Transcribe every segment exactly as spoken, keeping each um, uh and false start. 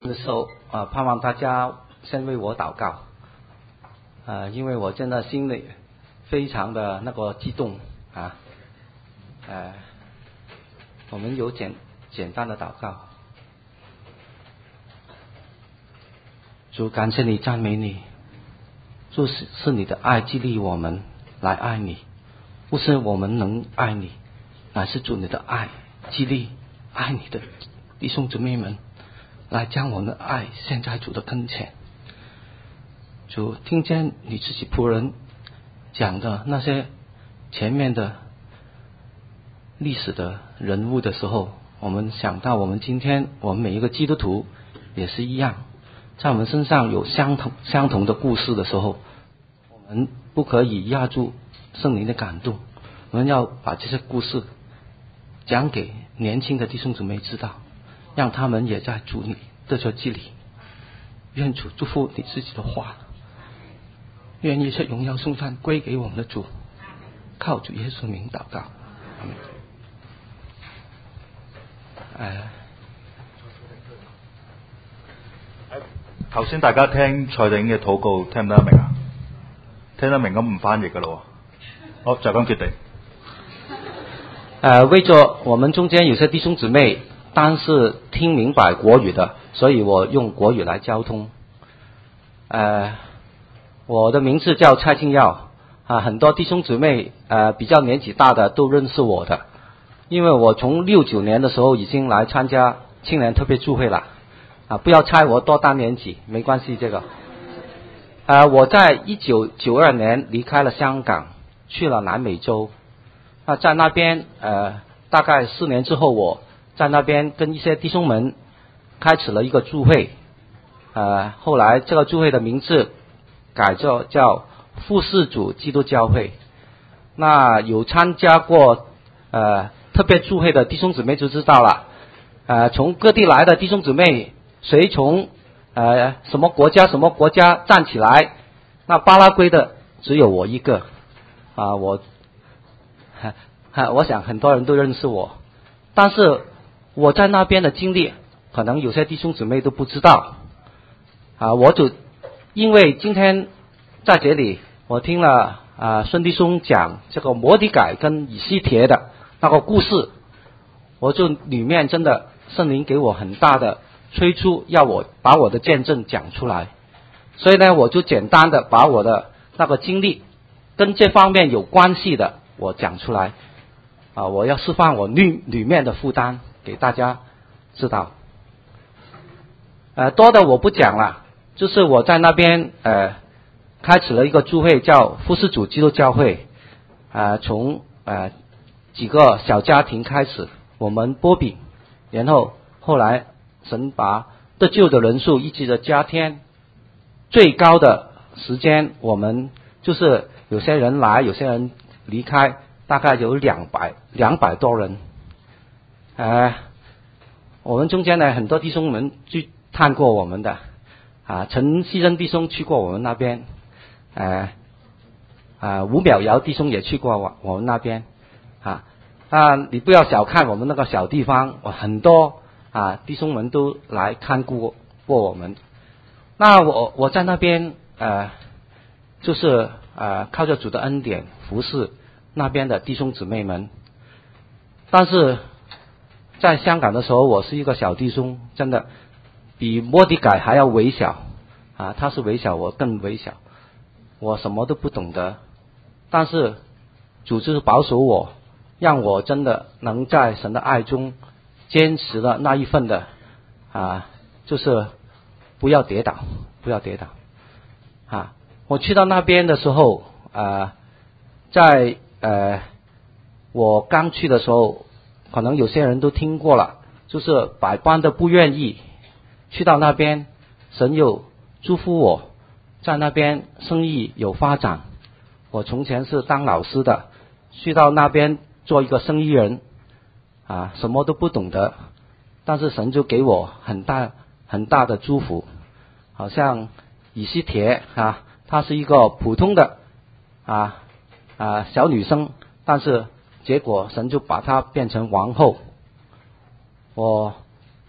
的时候啊、呃，盼望大家先为我祷告，呃，因为我真的心里非常的那个激动啊，呃，我们有简简单的祷告。主，感谢你，赞美你，主是是你的爱激励我们来爱你，不是我们能爱你，乃是主你的爱激励爱你的弟兄姊妹们，来将我们的爱献在主的跟前。主，听见你自己仆人讲的那些前面的历史的人物的时候，我们想到我们今天我们每一个基督徒也是一样，在我们身上有相同相同的故事的时候，我们不可以压住圣灵的感动，我们要把这些故事讲给年轻的弟兄姊妹知道，让他们也在主里得着激励。愿主祝福你自己的话，愿一切荣耀颂赞归给我们的主，靠主耶稣名祷告，阿们。誒頭先大家聽蔡定嘅禱告，聽唔聽得明啊？聽得明咁唔翻譯噶咯。好，就咁決定。 呃，為着我們中間有些弟兄姊妹，但是聽明白國語的，所以我用國語來交通。呃，我的名字叫蔡敬耀啊，很多弟兄姊妹呃比較年紀大的都認識我的，因為我從六九年的時候已經來參加青年特別聚會了啊，不要猜我多大年紀，沒關係這個。呃，我在一九九二年離開了香港，去了南美洲。那在那邊呃大概四年之後，我在那邊跟一些弟兄們開始了一個聚會，呃後來這個聚會的名字改叫叫富士主基督教會。那有參加過呃特別聚會的弟兄姊妹就知道了，呃從各地來的弟兄姊妹，誰從呃什麼國家什麼國家站起來，那巴拉圭的只有我一個啊，我我想很多人都認識我，但是我在那邊的經歷可能有些弟兄姊妹都不知道啊。我就因為今天在這裡我聽了啊孫弟兄講這個摩底改跟以西帖的那個故事，我就裡面真的聖靈給我很大的催促，要我把我的見證講出來，所以呢我就簡單的把我的那個經歷跟這方面有關係的我講出來啊，我要釋放我裡裡面的負擔給大家知道。呃多的我不講了，就是我在那邊呃開始了一個聚會叫富士主基督教會，呃從呃幾個小家庭開始，我們擘餅，然後後來神把得救的人數一直的加添，最高的時間我們就是有些人來有些人離開，大概有兩百兩百多人。呃我們中間呢很多弟兄們去探過我們的啊，陳希珍弟兄去過我們那邊，呃啊吳淼瑤弟兄也去過我我們那邊啊。啊你不要小看我們那個小地方，我很多啊弟兄們都來看過過我們。那我我在那邊呃就是呃靠着主的恩典服侍那邊的弟兄姊妹們，但是在香港的時候我是一個小弟兄，真的比摩底改還要微小啊，他是微小我更微小，我什麼都不懂得，但是主就是保守我，讓我真的能在神的愛中堅持了那一份的啊，就是不要跌倒不要跌倒啊。我去到那邊的時候啊，在呃我剛去的時候可能有些人都聽過了，就是百般的不願意去到那邊，神又祝福我在那邊生意有發展。我從前是當老師的，去到那邊做一個生意人啊，什麼都不懂得，但是神就給我很大很大的祝福。好像以西帖啊，她是一個普通的啊啊小女生，但是結果神就把她變成王后。我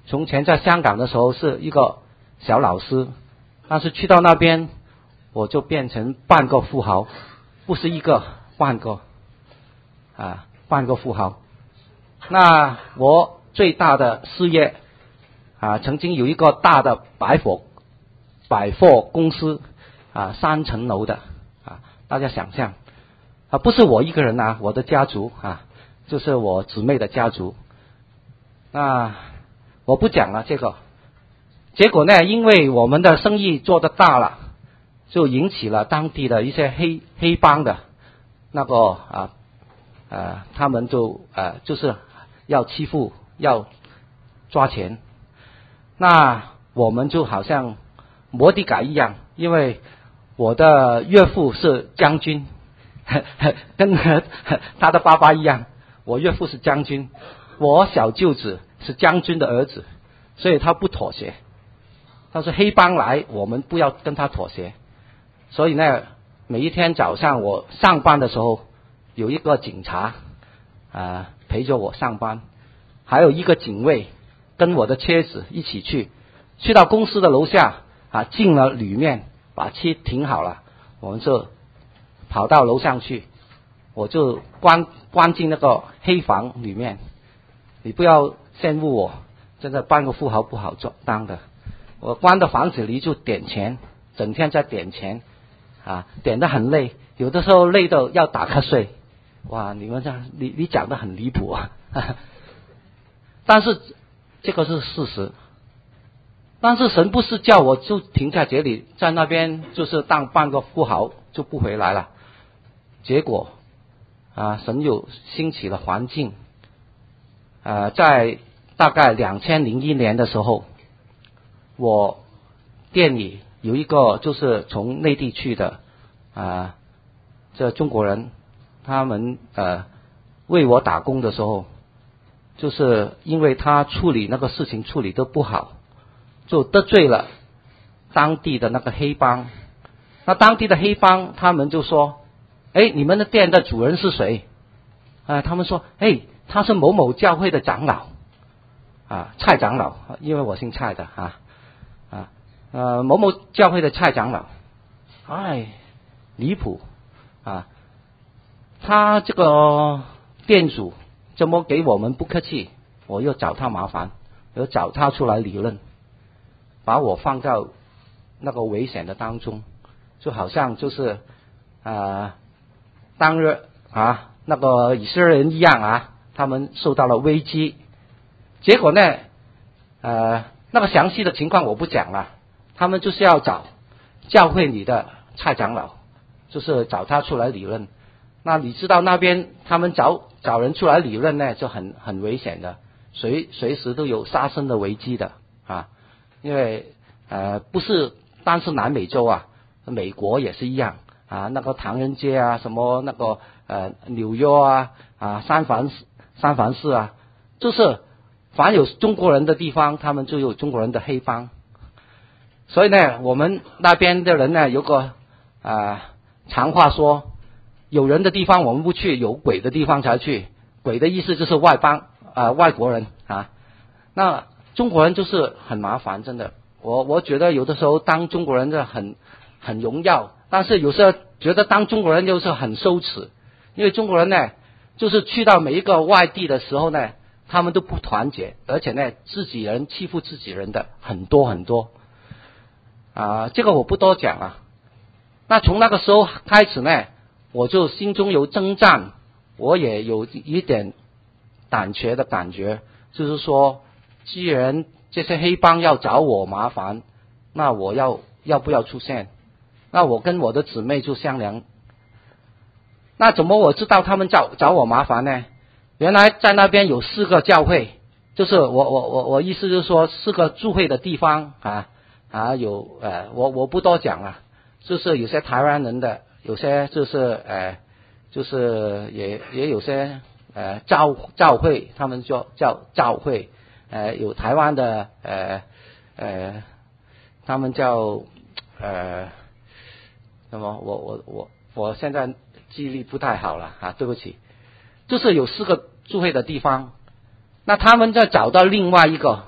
从前在香港的时候是一个小老师，但是去到那边我就变成半个富豪，不是一个，半个啊，半个富豪。那我最大的事业啊，曾经有一个大的百货百货公司啊，三层楼的啊，大家想象啊，不是我一个人啊，我的家族啊，就是我姊妹的家族。那我不讲了这个。结果呢，因为我们的生意做得大了，就引起了当地的一些黑黑帮的那个啊呃，他们就呃就是要欺负，要抓钱。那我们就好像摩的改一样，因为我的岳父是将军，跟他的爸爸一样，我岳父是将军，我小舅子是将军的儿子，所以他不妥协。他说黑帮来，我们不要跟他妥协。所以呢，每一天早上我上班的时候，有一个警察啊、呃、陪着我上班，还有一个警卫跟我的妻子一起去，去到公司的楼下啊，进了里面，把车停好了，我们就跑到楼上去，我就关关进那个黑房里面。你不要羡慕我，真的半个富豪不好做当的。我关到房子里就点钱，整天在点钱啊，点得很累，有的时候累到要打瞌睡。哇，你们这你你讲得很离谱啊！但是这个是事实。但是神不是叫我就停在这里，在那边就是当半个富豪就不回来了。结果啊，神又兴起了环境。呃，在大概两千零一年的时候，我店里有一个就是从内地去的啊，这中国人，他们呃为我打工的时候，就是因为他处理那个事情处理得不好，就得罪了当地的那个黑帮。那当地的黑帮他们就说，哎，你们的店的主人是谁？啊，他们说，哎，他是某某教会的长老啊，蔡长老，因为我姓蔡的啊啊呃某某教会的蔡长老。哎，离谱啊！他这个店主怎么给我们不客气？我又找他麻烦，又找他出来理论，把我放到那个危险的当中，就好像就是啊、呃、当日啊那个以色列人一样啊，他们受到了危机。结果呢，呃，那个详细的情况我不讲了，他们就是要找教会里的蔡长老，就是找他出来理论。那你知道那边他们找找人出来理论呢，就很很危险的，随随时都有杀身的危机的啊。因为呃不是单是南美洲啊，美国也是一样啊，那个唐人街啊，什么那个呃纽约啊啊三藩三藩市啊，就是凡有中国人的地方，他们就有中国人的黑帮。所以呢，我们那边的人呢，有个啊、呃、常话说，有人的地方我们不去，有鬼的地方才去。鬼的意思就是外邦啊、呃、外国人啊。那中国人就是很麻烦，真的。我我觉得有的时候当中国人就很很荣耀，但是有时候觉得当中国人就是很羞耻，因为中国人呢，就是去到每一个外地的时候呢，他们都不团结，而且呢，自己人欺负自己人的很多很多。啊，这个我不多讲了。那从那个时候开始呢，我就心中有征战，我也有一点胆怯的感觉，就是说，既然这些黑帮要找我麻烦，那我要要不要出现？那我跟我的姊妹就商量，那怎么我知道他们找找我麻烦呢？原来在那边有四个教会，就是我我我我意思就是说四个聚会的地方啊啊有呃我我不多讲了，就是有些台湾人的，有些就是呃就是也也有些呃教教会，他们叫叫教会，呃有台湾的呃呃他们叫呃那么我我我我现在记忆力不太好了啊，对不起。就是有四个聚会的地方，那他们再找到另外一个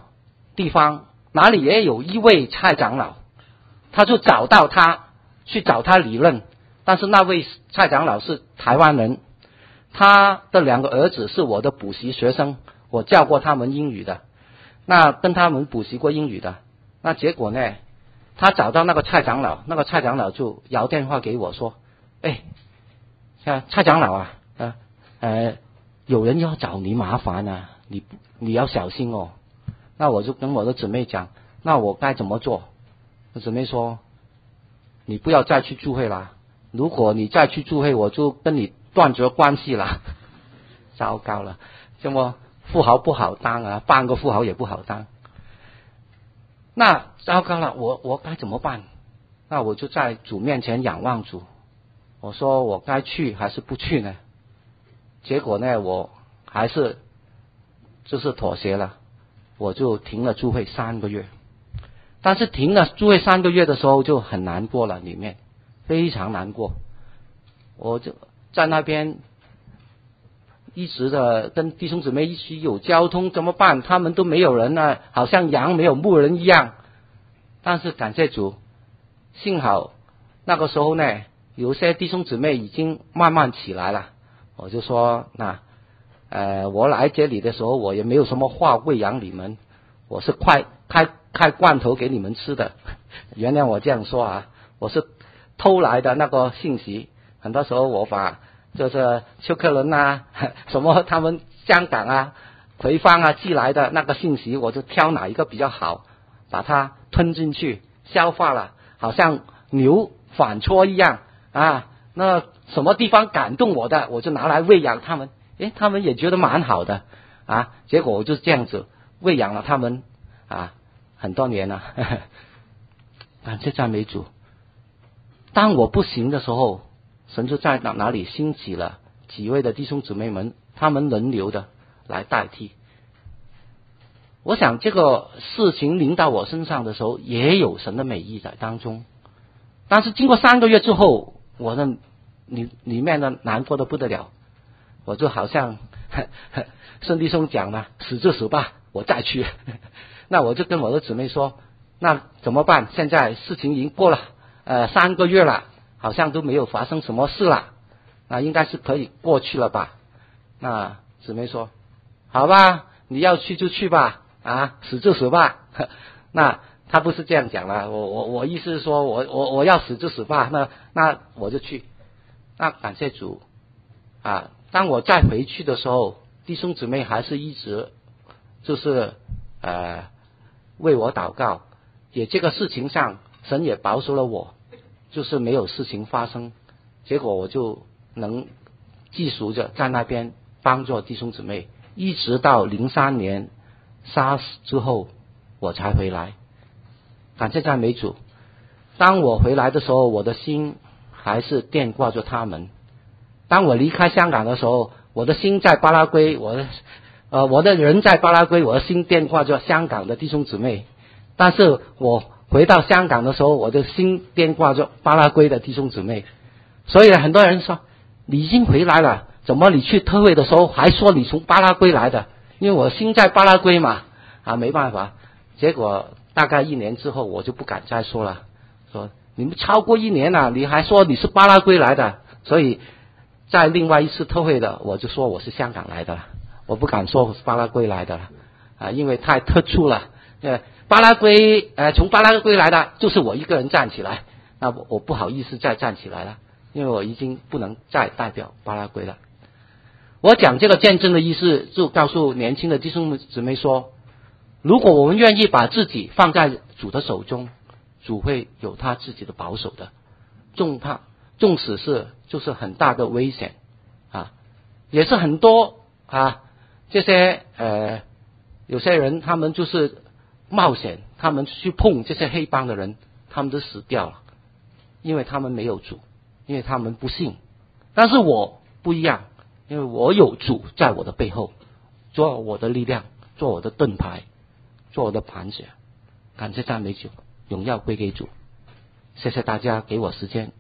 地方哪里也有一位蔡长老，他就找到他去找他理论，但是那位蔡长老是台湾人，他的两个儿子是我的补习学生，我教过他们英语的，那跟他们补习过英语的，那结果呢，他找到那个蔡长老，那个蔡长老就摇电话给我说，哎，蔡长老啊，呃呃，有人要找你麻烦啊，你你要小心哦。那我就跟我的姊妹讲，那我该怎么做？我姊妹说，你不要再去聚会啦，如果你再去聚会，我就跟你断绝关系了。糟糕了，这么富豪不好当啊，半个富豪也不好当。那糟糕了，我我该怎么办？那我就在主面前仰望主，我说我该去还是不去呢？结果呢，我还是就是妥协了，我就停了聚会三个月。但是停了聚会三个月的时候就很难过了，里面非常难过。我就在那边一直的跟弟兄姊妹一起有交通，怎么办？他们都没有人啊，好像羊没有牧人一样。但是感谢主，幸好那个时候呢，有些弟兄姊妹已经慢慢起来了。我就说，那呃，我来这里的时候，我也没有什么话喂养你们，我是快开开罐头给你们吃的。原谅我这样说啊，我是偷来的那个信息。很多时候我把就是丘克伦啊，什么他们香港啊、葵芳啊寄来的那个信息，我就挑哪一个比较好，把它吞进去消化了，好像牛反刍一样啊。那什么地方感动我的，我就拿来喂养他们，诶，他们也觉得蛮好的啊。结果我就这样子喂养了他们啊，很多年了。呵呵，感谢赞美主。当我不行的时候，神就在哪哪里兴起了几位的弟兄姊妹们，他们轮流的来代替。我想这个事情临到我身上的时候，也有神的美意在当中。但是经过三个月之后，我的里里面的难过的不得了，我就好像圣弟兄讲了，死就死吧，我再去。那我就跟我的姊妹说，那怎么办？现在事情已经过了呃三个月了，好像都没有发生什么事了，那应该是可以过去了吧？那姊妹说，好吧，你要去就去吧，啊，死就死吧。那他不是这样讲了，我我我意思是说我我我要死就死吧，那那我就去。那感谢主啊！当我再回去的时候，弟兄姊妹还是一直就是呃为我祷告，也这个事情上神也保守了我，就是没有事情发生，结果我就能继续着在那边帮助弟兄姊妹，一直到零三年 SARS 之后我才回来。感谢赞美主！当我回来的时候，我的心还是惦挂着他们。当我离开香港的时候，我的心在巴拉圭，我的呃我的人在巴拉圭，我的心惦挂着香港的弟兄姊妹。但是我回到香港的时候，我的心惦挂着巴拉圭的弟兄姊妹。所以很多人说，你已经回来了，怎么你去特会的时候还说你从巴拉圭来的？因为我心在巴拉圭嘛，啊，没办法。结果大概一年之后，我就不敢再说了，说你们超过一年了，你还说你是巴拉圭来的，所以在另外一次特会的，我就说我是香港来的了，我不敢说我是巴拉圭来的了，啊，因为太特殊了。呃，巴拉圭呃从巴拉圭来的就是我一个人站起来，那我不好意思再站起来了，因为我已经不能再代表巴拉圭了。我讲这个见证的意思，就告诉年轻的弟兄姊妹说，如果我们愿意把自己放在主的手中，主会有他自己的保守的，纵怕纵使是就是很大的危险啊，也是很多啊这些呃有些人他们就是冒险，他们去碰这些黑帮的人，他们都死掉了，因为他们没有主，因为他们不信。但是我不一样，因为我有主在我的背后，做我的力量，做我的盾牌，做我的磐石。感谢赞美主，荣耀归给主。谢谢大家给我时间。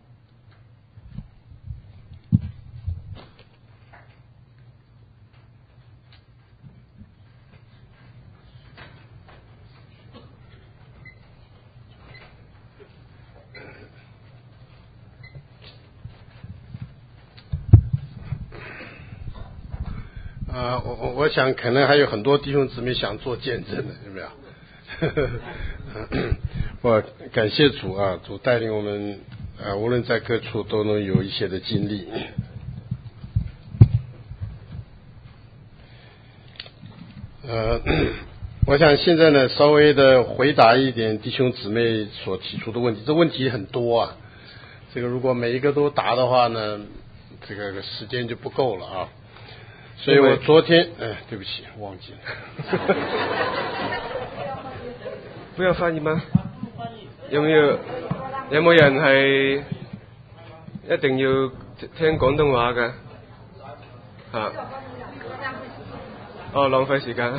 啊，我我我想可能还有很多弟兄姊妹想做见证的，有没有？我感谢主啊，主带领我们啊，无论在各处都能有一些的经历。呃，我想现在呢，稍微的回答一点弟兄姊妹所提出的问题。这问题很多啊，这个如果每一个都答的话呢，这个时间就不够了啊。所以我昨天，哎，對不起，忘記了。 不要翻譯嗎？有冇要有冇人係一定要聽廣東話嘅？嚇？哦，浪費時間。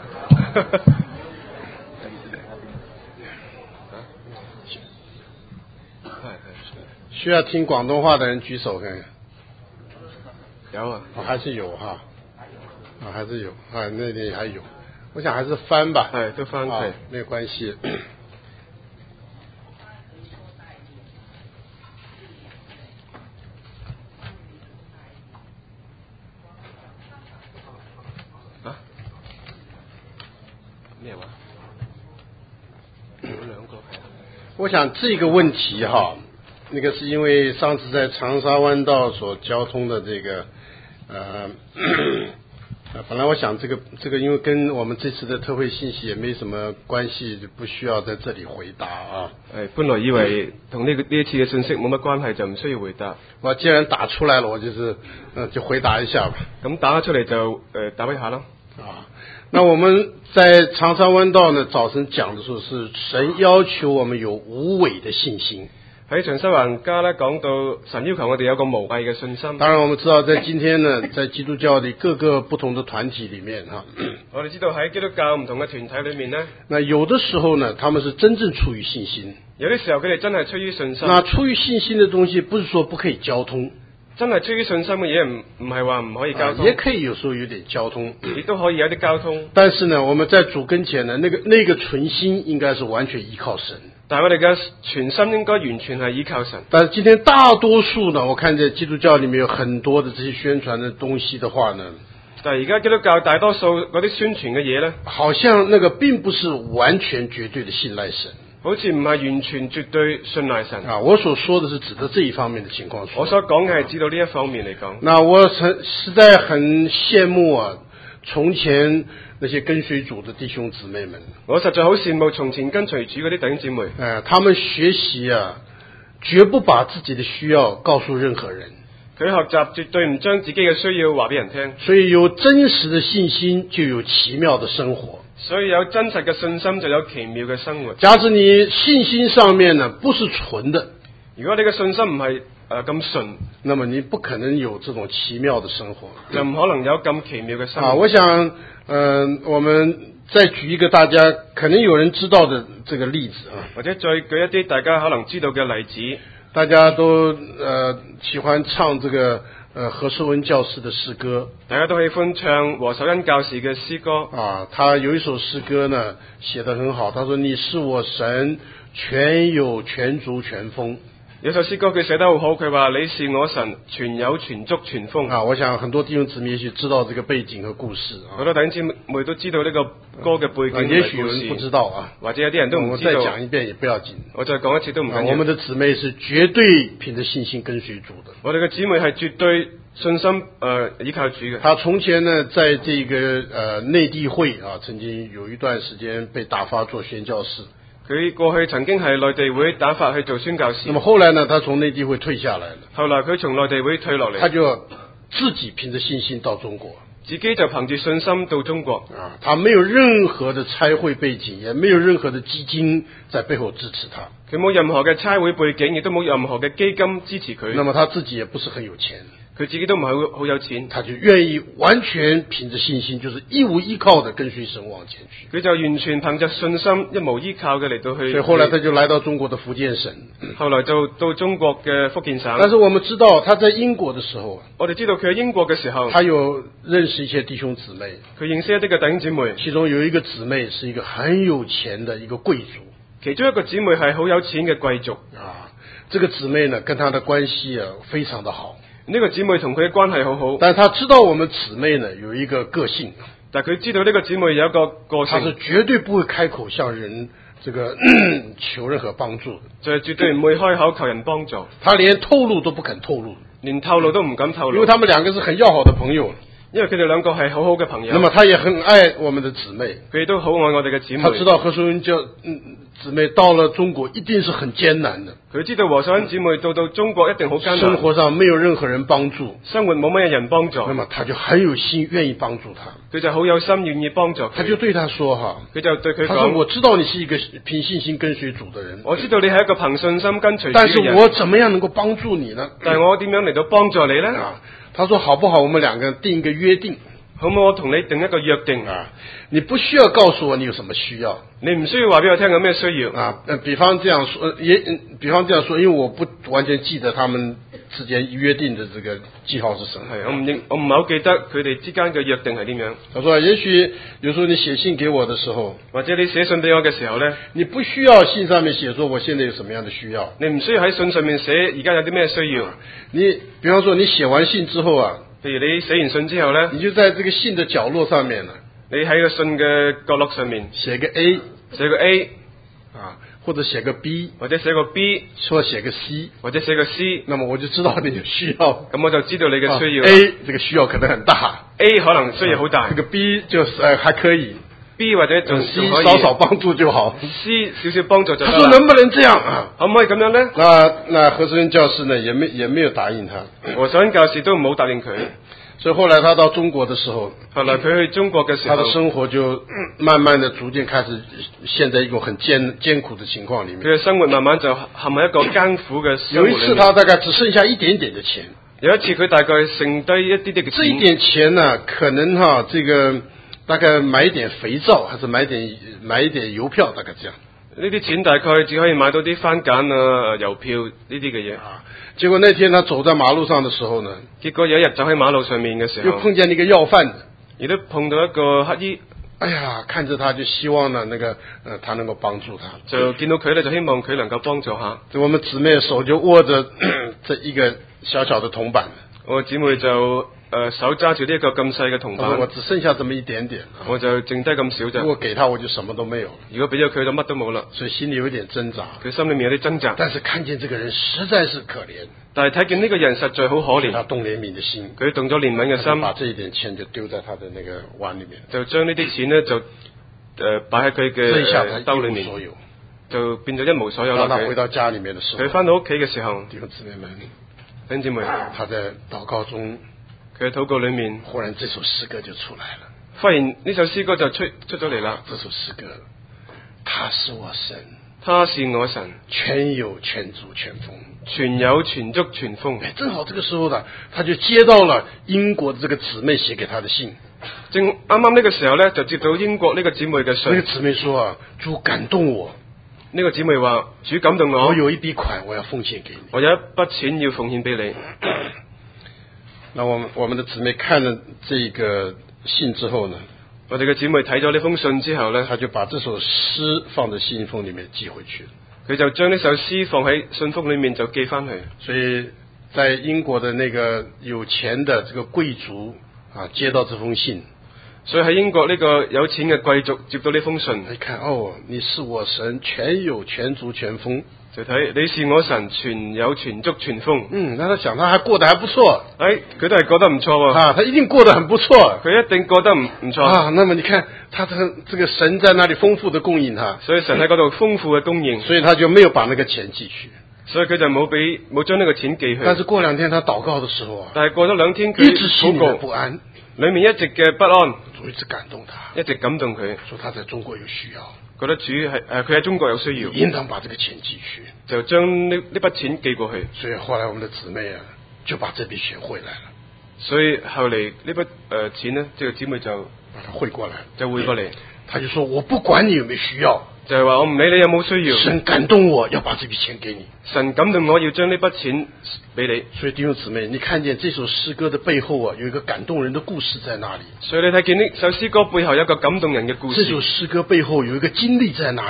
需要聽廣東話的人舉手看看。 有啊， 哦，還是有哈，啊，還是有啊，那裡還有，我想還是翻吧， 係都翻，係、 啊、沒有關係。 啊？咩話？有兩個係。 我想這個問題哈，那個是因為上次在長沙灣道所交通的這個。呃，本來我想這個這個，因為跟我們這次的特會信息也沒什麼關係，就不需要在這裡回答啊。 誒，本來以為同呢個呢一次嘅信息冇乜關係，就唔需要回答。 我既然打出來了，我就是，嗯、呃，就回答一下吧。 咁打咗出嚟就誒、呃、答一下咯。 啊，那我們在長沙灣道呢，早晨講的時候是神要求我們有無偽的信心。 喺長沙灣家咧講到神要求我哋有個無偽嘅信心。 當然我們知道在今天呢，在基督教的各個不同的團體裡面哈， 我哋知道喺基督教唔同嘅團體裡面呢， 那有的時候呢，他們是真正出於信心。 有啲時候佢哋真係出於信心。 那出於信心的東西，不是說不可以交通。 真係出於信心嘅嘢唔唔係話唔可以交通、 啊，也可以有時候有點交通， 亦都可以有啲交通。 但是呢，我們在主跟前呢，那個那個存心應該是完全依靠神。 但係我哋嘅全心應該完全係依靠神。 但是今天大多數呢，我看在基督教裡面有很多的這些宣傳的東西的話呢， 但係而家基督教大多數嗰啲宣傳嘅嘢咧， 好像那個並不是完全絕對的信賴神。 好似唔係完全絕對信賴神啊！我所說的是指的這一方面的情況。 我所講嘅係指到呢一方面嚟講。 那我實實在很羨慕啊，從前那些跟隨主的弟兄姊妹們。 我實在好羨慕從前跟隨主嗰啲弟兄姊妹。 呃，他們學習啊，絕不把自己的需要告訴任何人。 佢學習絕對唔將自己嘅需要話俾人聽。 所以有真實的信心，就有奇妙的生活。 所以有真實嘅信心就有奇妙嘅生活。 假使你信心上面呢不是純的， 如果你嘅信心唔係誒咁純， 那麼你不可能有這種奇妙的生活， 就唔可能有咁奇妙嘅生活。 啊，我想，嗯、呃，我們再舉一個大家可能有人知道的這個例子啊， 或者再舉一啲大家可能知道嘅例子。 大家都呃喜歡唱這個。呃，何壽恩教士的詩歌， 大家都喜歡唱何壽恩教士嘅詩歌啊。他有一首詩歌呢，寫得很好。他說：“你是我神，全有全足全豐。” 有首詩歌佢寫得好好，佢話：你是我神，全有全足全豐。 啊，我想很多弟兄姊妹也許知道這個背景和故事啊。 好多弟兄姊妹都知道呢個歌嘅背景、啊、 也許有人不知道啊， 或者有啲人都唔知道。 我再講一遍也不要緊， 我再講一次都唔緊要、 啊。我們的姊妹是絕對憑着信心跟隨主的。 我哋嘅姊妹係絕對信心誒、呃、依靠主嘅。 他從前呢，在這個呃內地會啊，曾經有一段時間被打發做宣教士。 佢過去曾經係內地會打發去做宣教士。 那麼後來呢，他從內地會退下來了。 後來佢從內地會退落嚟。 他就自己憑着信心到中國。 自己就憑住信心到中國。 啊，他沒有任何的差會背景，也沒有任何的基金在背後支持他。 佢冇任何嘅差會背景，亦都冇任何嘅基金支持佢。 那麼他自己也不是很有錢。 佢自己都唔係好好有錢， 他就願意完全憑着信心，就是一無依靠的跟隨神往前去。 佢就完全憑着信心，一無依靠嘅嚟到去。 所以後來他就來到中國的福建省， 後來就到中國嘅福建省。 但是我們知道他在英國的時候， 我哋知道佢喺英國嘅時候， 他有認識一些弟兄姊妹， 佢認識一啲嘅弟兄姊妹， 其中有一個姊妹是一個很有錢的一個貴族， 其中一個姊妹係好有錢嘅貴族啊，這個姊妹呢跟他的關係啊非常的好。 呢個姊妹同佢嘅關係好好， 但他知道我們姊妹呢有一個個性， 但佢知道呢個姊妹有一個個他是性， 絕對不會開口向人這個求任何幫助的， 就係絕對唔會開口求人幫助， 他連透露都不肯透露， 連透露都唔敢透露， 因為他們兩個是很要好的朋友。 因為佢哋兩個係好好嘅朋友。 那麼他也很愛我們的姊妹， 佢都好愛我哋嘅姊妹。 他知道何淑恩教嗯姊妹到了中國一定是很艱難的， 佢知道何秀恩姊妹到到中國一定好艱難， 生活上沒有任何人幫助， 生活冇乜人幫助。 那麼他就很有心願意幫助他， 佢就好有心願意幫助佢。 他就對他說哈， 佢就對佢他說講： 我知道你是一個憑信心跟隨主的人， 我知道你係一個憑信心跟隨主嘅人， 但是我怎麼樣能夠幫助你呢？ 但係我點樣嚟到幫助你呢？ 啊，他說好不好？我們兩個人定一個約定。 好唔好？我同你定一個約定啊，你不需要告訴我你有什麼需要， 你唔需要話俾我聽有咩需要啊。呃，比方這樣說，也比方這樣說，因為我不完全記得他們之間約定的這個記號是什麼。 係，我唔認，我唔係好記得佢哋之間嘅約定係點樣。 他說，也許有時候你寫信給我的時候， 或者你寫信俾我嘅時候咧， 你不需要信上面寫說我現在有什麼樣的需要， 你唔需要喺信上面寫而家有啲咩需要。 你比方說你寫完信之後啊。 譬如你寫完信之後咧， 你就在這個信的角落上面呢， 你喺個信嘅角落上面寫個 A， 寫個 A， 啊，或者寫個 B， 或者寫個 B， 或者寫個 C， 或者寫個 C， 那麼我就知道你有需要， 咁我就知道你嘅需要。 啊、A 這個需要可能很大 ，A 可能需要好大， 這個 B 就是呃還可以。 B 或者仲 C 稍少幫助就好 ，C 少少幫助就得。 他說能不能這樣啊？ 可唔可以咁樣呢？ 那那何淑恩教士呢，也沒也沒有答應他。 何秀恩教士都唔好答應佢。 所以後來他到中國的時候， 後來佢去中國嘅時候， 他的生活就慢慢的逐漸開始陷在一種很艱艱苦的情況裏面。 佢嘅生活慢慢就陷喺一個艱苦嘅生活裏面。 有一次他大概只剩下一點點的錢。 有一次佢大概剩低一啲啲嘅錢。 這一點錢呢，可能哈，這個大概買一點肥皂，還是買點買一點郵票，大概這樣。 呢啲錢大概只可以買到啲番梘啊、郵票呢啲嘅嘢。 啊，結果那天他走在馬路上的時候呢， 結果有一日走喺馬路上面嘅時候， 又碰見一個要飯的， 亦都碰到一個乞衣。 哎呀，看着他就希望呢，那個呃，他能夠幫助他。 就見到佢咧，就希望佢能夠幫助下。 我們姊妹手就握着這一個小小的銅板。 我姊妹就。誒、呃、手揸住呢一個咁細嘅銅板， 我只剩下這麼一點點， 我就剩低咁少啫。 如果給他，我就什麼都沒有。 如果俾咗佢，就乜都冇啦。 所以心裏有點掙扎， 佢心裏面有啲掙扎。 但是看見這個人實在是可憐， 但係睇見呢個人實在好可憐， 他動憐憫的心， 佢動咗憐憫嘅心， 把這一點錢就丟在他的那個碗裏面， 就將呢啲錢呢，就誒擺喺佢嘅兜裏面，就變咗一無所有啦。 當他回到家裏面的時候， 佢翻到屋企嘅時候， 弟兄姊妹們， 弟兄姊妹， 他在禱告中。 佢喺禱告裏面， 忽然這首詩歌就出來了。 忽然呢首詩歌就出出咗嚟啦。 這首詩歌，他是我神， 他是我神， 全有全足全豐， 全有全足全豐。 哎，正好這個時候呢，他就接到了英國的這個姊妹寫給他的信。 正啱啱呢個時候呢，就接到英國呢個姊妹嘅信。 那個姊妹說啊，主感動我。 呢個姊妹話，主感動我， 我有一筆款，我要奉獻給你。 我有一筆錢要奉獻俾你。 那我們我們的姊妹看了這個信之後呢， 我哋嘅姊妹睇咗呢封信之後呢， 他就把這首詩放在信封裏面寄回去了。 佢就將呢首詩放喺信封裏面就寄翻去。 所以在英國的那個有錢的這個貴族啊，接到這封信， 所以喺英國呢個有錢嘅貴族接到呢封信， 一看哦，你是我神，全有全足全豐。 就睇你是我神，全有全足全豐。 嗯，那他想他還過得還不錯。 哎，佢都係過得唔錯喎。 啊，他一定過得很不錯。 佢一定過得唔唔錯。 啊，那麼你看，他這個這個神在那裡豐富的供應他， 所以神喺嗰度豐富嘅供應， 所以他就沒有把那個錢寄去。 所以佢就冇俾冇將呢個錢寄去。 但是過兩天他禱告的時候啊， 但係過咗兩天佢一直心裡不安， 裏面一直嘅不安， 主一直感動他， 一直感動佢， 說他在中國有需要。 覺得主係誒佢喺中國有需要， 應當把這個錢寄去， 就將呢呢筆錢寄過去。 所以後來我們的姊妹啊，就把這筆錢匯來了。 所以後嚟呢筆誒錢呢，這個姊妹就把它匯過來， 就匯過嚟。 他就說：我不管你有沒有需要， 就係話我唔理你有冇需要。 神感動我要把這筆錢給你， 神感動我要將呢筆錢俾你。 所以弟兄姊妹，你看見這首詩歌的背後啊，有一個感動人的故事在那裡。 所以你睇見呢首詩歌背後有一個感動人嘅故事。 這首詩歌背後有一個經歷在那裡。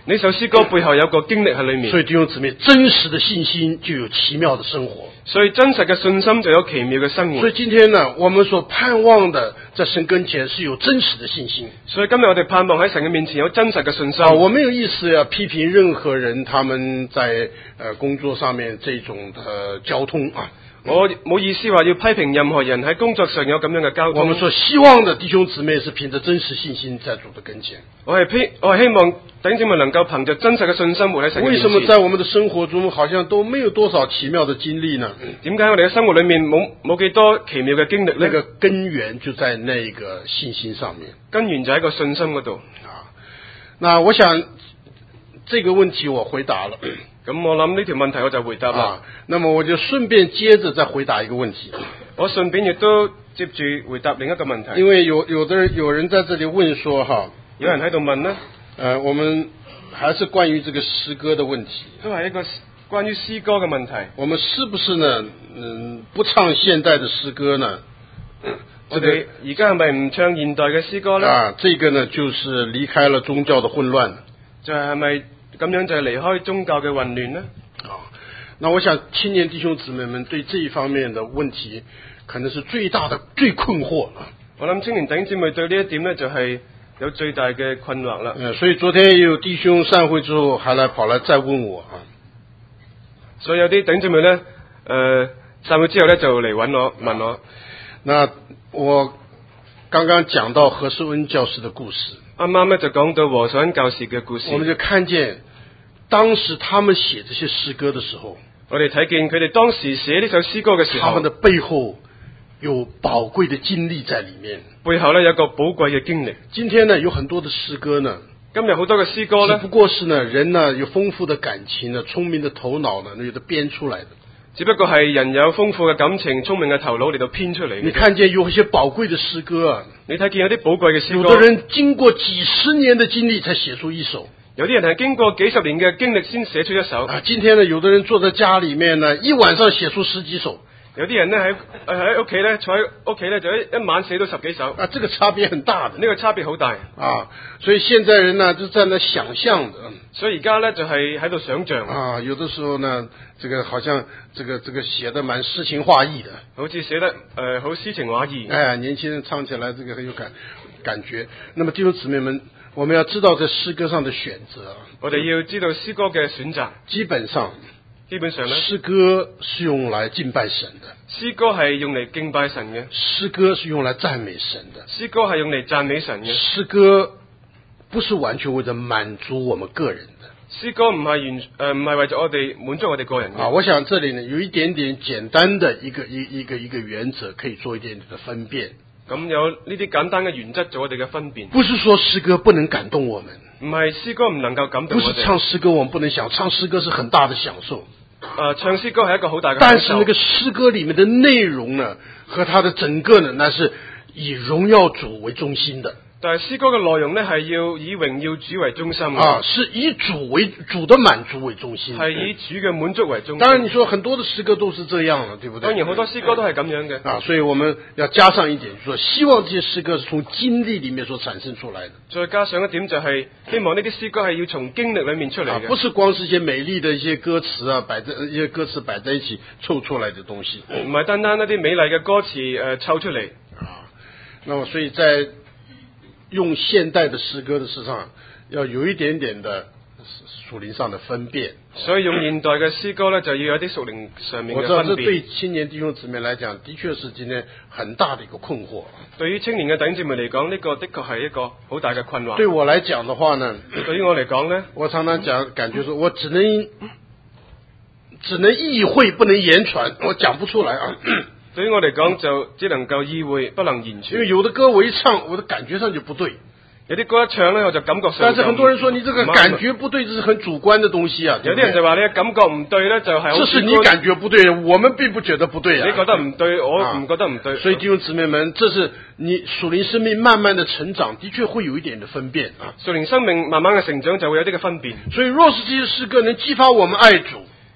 呢首詩歌背後有個經歷喺裏面。 所以弟兄姊妹，真實的信心就有奇妙的生活。 所以真實嘅信心就有奇妙嘅生活。 所以今天呢，我們所盼望的，在神跟前是有真實的信心。 所以今日我哋盼望喺神嘅面前有真實嘅信心。 啊，我沒有意思要批評任何人，他們在呃工作上面這種的交通啊。 我冇意思話要批評任何人喺工作上有咁樣嘅交通。 我們所希望的弟兄姊妹是憑着真實信心在主的跟前。 我係希我係希望弟兄姊妹能夠憑着真實嘅信心活喺神嘅面前。 為什麼在我們的生活中好像都沒有多少奇妙的經歷呢？ 點解我哋嘅生活裏面冇冇幾多奇妙嘅經歷呢？ 那個根源就在那個信心上面。 根源就喺個信心嗰度。 啊，那我想這個問題我回答了。 咁我諗呢條問題我就回答啦。 啊，那麼我就順便接着再回答一個問題。 我順便亦都接住回答另一個問題。 因為有有的人有人在這裡問說哈， 有人喺度問呢， 呃，我們還是關於這個詩歌的問題。 都係一個關於詩歌嘅問題。 我們是不是呢？嗯，不唱現代的詩歌呢？ 我哋而家係咪唔唱現代嘅詩歌呢？ 啊，這個呢，就是離開了宗教的混亂。 就係係咪？咁樣就係離開宗教嘅混亂呢？ 啊，那我想青年弟兄姊妹們對這一方面的問題，可能是最大的最困惑。 我諗青年弟兄姊妹對呢一點呢，就係有最大嘅困惑啦。 呃，所以昨天有弟兄散會之後，還來跑來再問我啊。 所以有啲弟兄姊妹呢，誒、呃，散會之後呢，就嚟揾我問我。 那我剛剛講到何世恩教士的故事。 啱啱咧就講到和尚教士嘅故事， 我們就看見當時他們寫這些詩歌的時候， 我哋睇見佢哋當時寫呢首詩歌嘅時候， 他們的背後有寶貴的經歷在裏面， 背後呢有個寶貴嘅經歷。 今天呢有很多的詩歌呢， 今日好多嘅詩歌呢， 只不過是呢人呢有豐富的感情呢，聰明的頭腦呢，有的編出來的。 只不過係人有豐富嘅感情、聰明嘅頭腦嚟到編出嚟。 你看見有一些寶貴的詩歌啊， 你睇見有啲寶貴嘅詩歌， 有的人經過幾十年的經歷才寫出一首， 有啲人係經過幾十年嘅經歷先寫出一首。 啊，今天呢，有的人坐在家裏面呢，一晚上寫出十幾首。 有啲人呢喺喺屋企呢，坐喺屋企呢，就一一晚寫到十幾首。 啊，這個差別很大的。 呢個差別好大啊，所以現在人呢就在那想象的。 所以而家呢就係喺度想象啊，有的時候呢，這個好像這個這個寫得蠻詩情畫意的， 好似寫得誒好詩情畫意。 哎，年輕人唱起來這個很有感感覺。那麼弟兄姊妹們，我們要知道在詩歌上的選擇。 我哋要知道詩歌嘅選擇。 基本上。 基本上呢， 詩歌是用來敬拜神的。 詩歌係用嚟敬拜神嘅。 詩歌是用來讚美神的。 詩歌係用嚟讚美神嘅。 詩歌不是完全為咗滿足我們個人的。 詩歌唔係完誒唔係為咗我哋滿足我哋個人嘅。 啊，我想這裡呢有一點點簡單的一個一一個一個原則，可以做一點點的分辨。 咁有呢啲簡單嘅原則做我哋嘅分辨。 不是說詩歌不能感動我們。 唔係詩歌唔能夠感動我哋。 不是唱詩歌我們不能享，唱詩歌是很大的享受。 誒、呃，唱詩歌係一個好大嘅享受。 但是那個詩歌裡面的內容呢，和它的整個呢，那是以榮耀主為中心的。 但係詩歌嘅內容呢，係要以榮耀主為中心啊，是以主為主的滿足為中心， 係以主嘅滿足為中心。 當然，你說很多的詩歌都是這樣了，對不對？ 當然好多詩歌都係咁樣嘅啊，所以我們要加上一點，就是說希望這些詩歌是從經歷裡面所產生出來的。 再加上一點就係希望呢啲詩歌係要從經歷裡面出嚟嘅， 啊，不是光是一些美麗的一些歌詞啊，擺在一些歌詞擺在一起湊出來的東西， 唔係單單一啲美麗嘅歌詞誒湊出嚟。 啊，那麼所以在用現代的詩歌的事上，要有一點點的屬靈上的分辨。 所以用現代嘅詩歌呢，就要有啲屬靈上面嘅分辨。 我知道這對青年弟兄姊妹來講，的確是今天很大的一個困惑。 對於青年嘅弟兄姊妹嚟講，呢、這個的確係一個好大嘅困惑。 對我來講的話呢， 對於我嚟講呢， 我常常講，感覺說我只能只能意會，不能言傳，我講不出來啊。 對於我嚟講，就只能夠意會，不能言傳。 因為有的歌我一唱，我的感覺上就不對。 有啲歌一唱呢，我就感覺上。 但是很多人說你這個感覺不對，這是很主觀的東西啊。 有啲人就話你感覺唔對呢，就係好主觀。 這是你感覺不對，我們並不覺得不對啊。 你覺得唔對，我唔覺得唔對。 啊，所以弟兄姊妹們，這是你屬靈生命慢慢的成長，的確會有一點的分辨啊。 屬靈生命慢慢嘅成長就會有啲嘅分辨。 所以若是這些詩歌能激發我們愛主。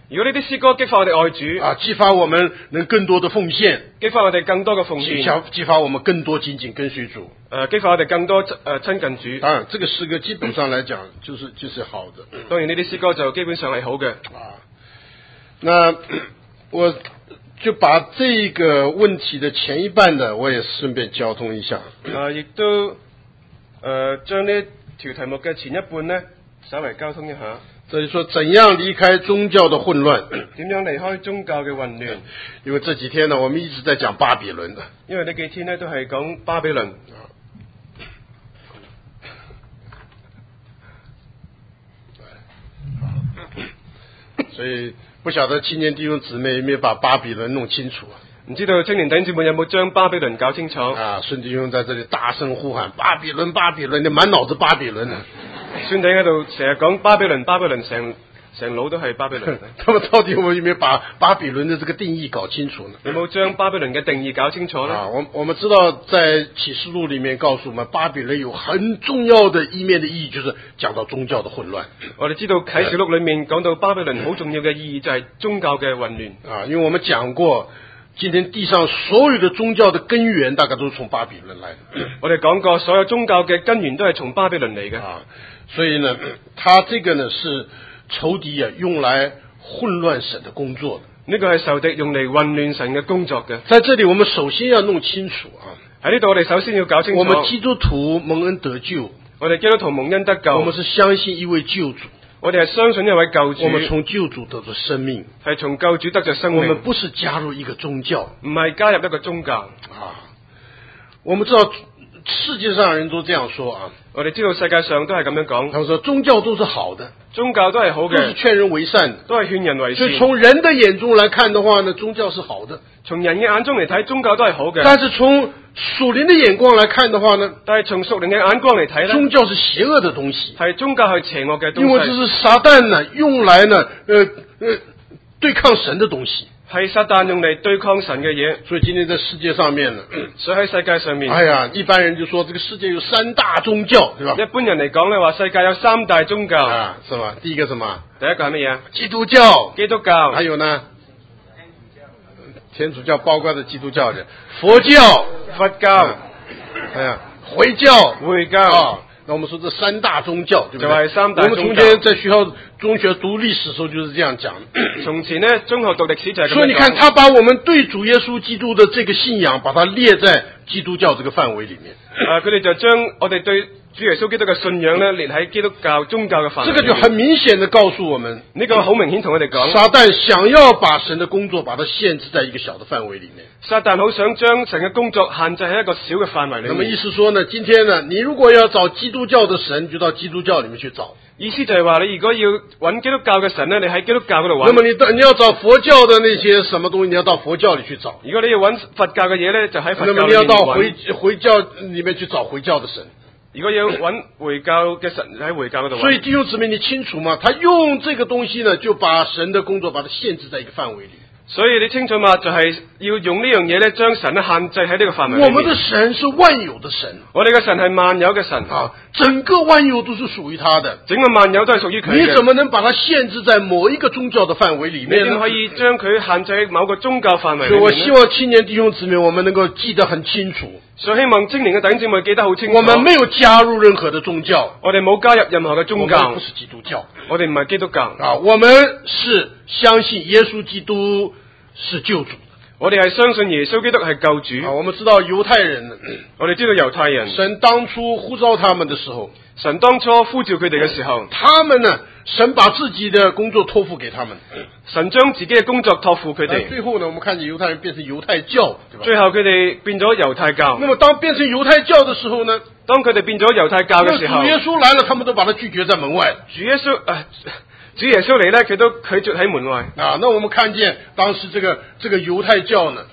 如果呢啲詩歌激發我哋愛主， 啊，激發我們能更多的奉獻， 激發我哋更多嘅奉激獻， 激發我們更多緊緊跟隨主。 誒激發我哋更多誒親近主。 當然，這個詩歌基本上來講，就是就是好的。 當然呢啲詩歌就基本上係好嘅。 啊，那我就把這個問題的前一半呢，我也順便交通一下。 啊，亦都誒將呢條題目嘅前一半呢，稍微交通一下。 這就是說，怎樣離開宗教的混亂？ 點樣離開宗教嘅混亂？ 因為這幾天呢，我們一直在講巴比倫的。 因為呢幾天呢都係講巴比倫。 所以不曉得青年弟兄姊妹有沒有把巴比倫弄清楚啊？ 唔知道青年弟兄姊妹有冇將巴比倫搞清楚？ 啊，孫弟兄在這裡大聲呼喊巴比倫，巴比倫，你滿腦子巴比倫啊！ 孫弟喺度成日講巴比倫，巴比倫，成成腦都係巴比倫。 那麼到底我們有沒有把巴比倫的這個定義搞清楚呢？ 有冇將巴比倫嘅定義搞清楚呢？ 啊，我我們知道在啟示錄裡面告訴我們，巴比倫有很重要的一面的意義，就是講到宗教的混亂。 我哋知道啟示錄裡面講到巴比倫好重要嘅意義就係宗教嘅混亂。 啊，因為我們講過，今天地上所有的宗教的根源，大概都是從巴比倫來的。 我哋講過，所有宗教嘅根源都係從巴比倫嚟嘅。 啊，所以呢，他這個呢是仇敵啊用來混亂神的工作的。 呢個係仇敵用嚟混亂神嘅工作嘅。 在這裡，我們首先要弄清楚啊， 喺呢度我哋首先要搞清楚， 我們基督徒蒙恩得救， 我哋基督徒蒙恩得救， 我們是相信一位救主， 我哋係相信一位救主， 我們從救主得着生命， 係從救主得着生命。 我們不是加入一個宗教， 唔係加入一個宗教啊。我們知道世界上人都這樣說啊， 我哋知道世界上都係咁樣講， 他們說宗教都是好的， 宗教都係好嘅， 都是勸人為善的， 都係勸人為善。 所以從人的眼中來看的話呢，宗教是好的。 從人嘅眼中嚟睇，宗教都係好嘅。 但是從屬靈的眼光來看的話呢， 但係從屬靈嘅眼光嚟睇呢， 宗教是邪惡的東西， 係宗教係邪惡嘅東西。 因為這是撒旦呢用來呢，呃呃對抗神的東西， 係撒旦用嚟對抗神嘅嘢。 所以今天在世界上面呢， 所以喺世界上面， 哎呀，一般人就說這個世界有三大宗教，對吧？ 一般人嚟講咧，話世界有三大宗教， 啊，是吧？第一個什麼？ 第一個係乜嘢？ 基督教， 基督教， 還有呢？天主教包括的基督教的，佛教， 佛教， 啊、哎呀，回教， 回教。 啊，那我們說這三大宗教，對不對？ 就係三大宗教。 我們從前在學校中學讀歷史的時候就是這樣講的。 從前呢，中學讀歷史就係咁樣講。 所以你看，他把我們對主耶穌基督的這個信仰，把它列在基督教這個範圍裡面。 啊，佢哋就將我哋對主耶穌基督嘅信仰咧列喺基督教宗教嘅範圍。 這個就很明顯的告訴我們， 呢個好明顯同我哋講， 撒旦想要把神的工作把它限制在一個小的範圍裡面。 撒旦好想將神嘅工作限制喺一個小嘅範圍裡面。 那麼意思說呢，今天呢，你如果要找基督教的神，就到基督教裡面去找。 意思就係話，你如果要揾基督教嘅神咧，你喺基督教嗰度揾。 那麼你到你要找佛教的那些什麼東西，你要到佛教裡去找。 如果你要揾佛教嘅嘢咧，就喺佛教裡面揾。 那麼你要到回回教裡面去找回教的神。 如果要揾回教嘅神喺回教嗰度揾。 所以弟兄姊妹，你清楚嗎？他用這個東西呢，就把神的工作把它限制在一個範圍裡。 所以你清楚嘛？就係、是、要用呢樣嘢咧，將神咧限制喺呢個範圍裡面。 我們的神是萬有的神， 我哋嘅神係萬有嘅神啊，整個萬有都是屬於他的， 整個萬有都係屬於佢嘅。 你怎麼能把它限制在某一個宗教的範圍裡面呢？ 你點可以將佢限制喺某個宗教範圍裡面呢？ 所以我希望青年弟兄姊妹，我們能夠記得很清楚。 所以希望青年嘅弟兄姊妹記得好清楚。 我們沒有加入任何的宗教， 我哋冇加入任何嘅宗教。 我們不是基督教， 我哋唔係基督教啊，我們是相信耶穌基督是救主， 我哋係相信耶穌基督係救主。 啊，我們知道猶太人， 我哋知道猶太人， 神當初呼召他們的時候， 神當初呼召佢哋嘅時候， 他們呢，神把自己的工作託付給他們， 神將自己嘅工作託付佢哋。 最後呢，我們看見猶太人變成猶太教，對吧？ 最後佢哋變咗猶太教。 那麼當變成猶太教的時候呢， 當佢哋變咗猶太教嘅時候， 主耶穌來了，他們都把他拒絕在門外。 主耶穌啊。主耶穌嚟咧，佢都拒絕喺門外。 啊，那我們看見當時這個這個猶太教呢，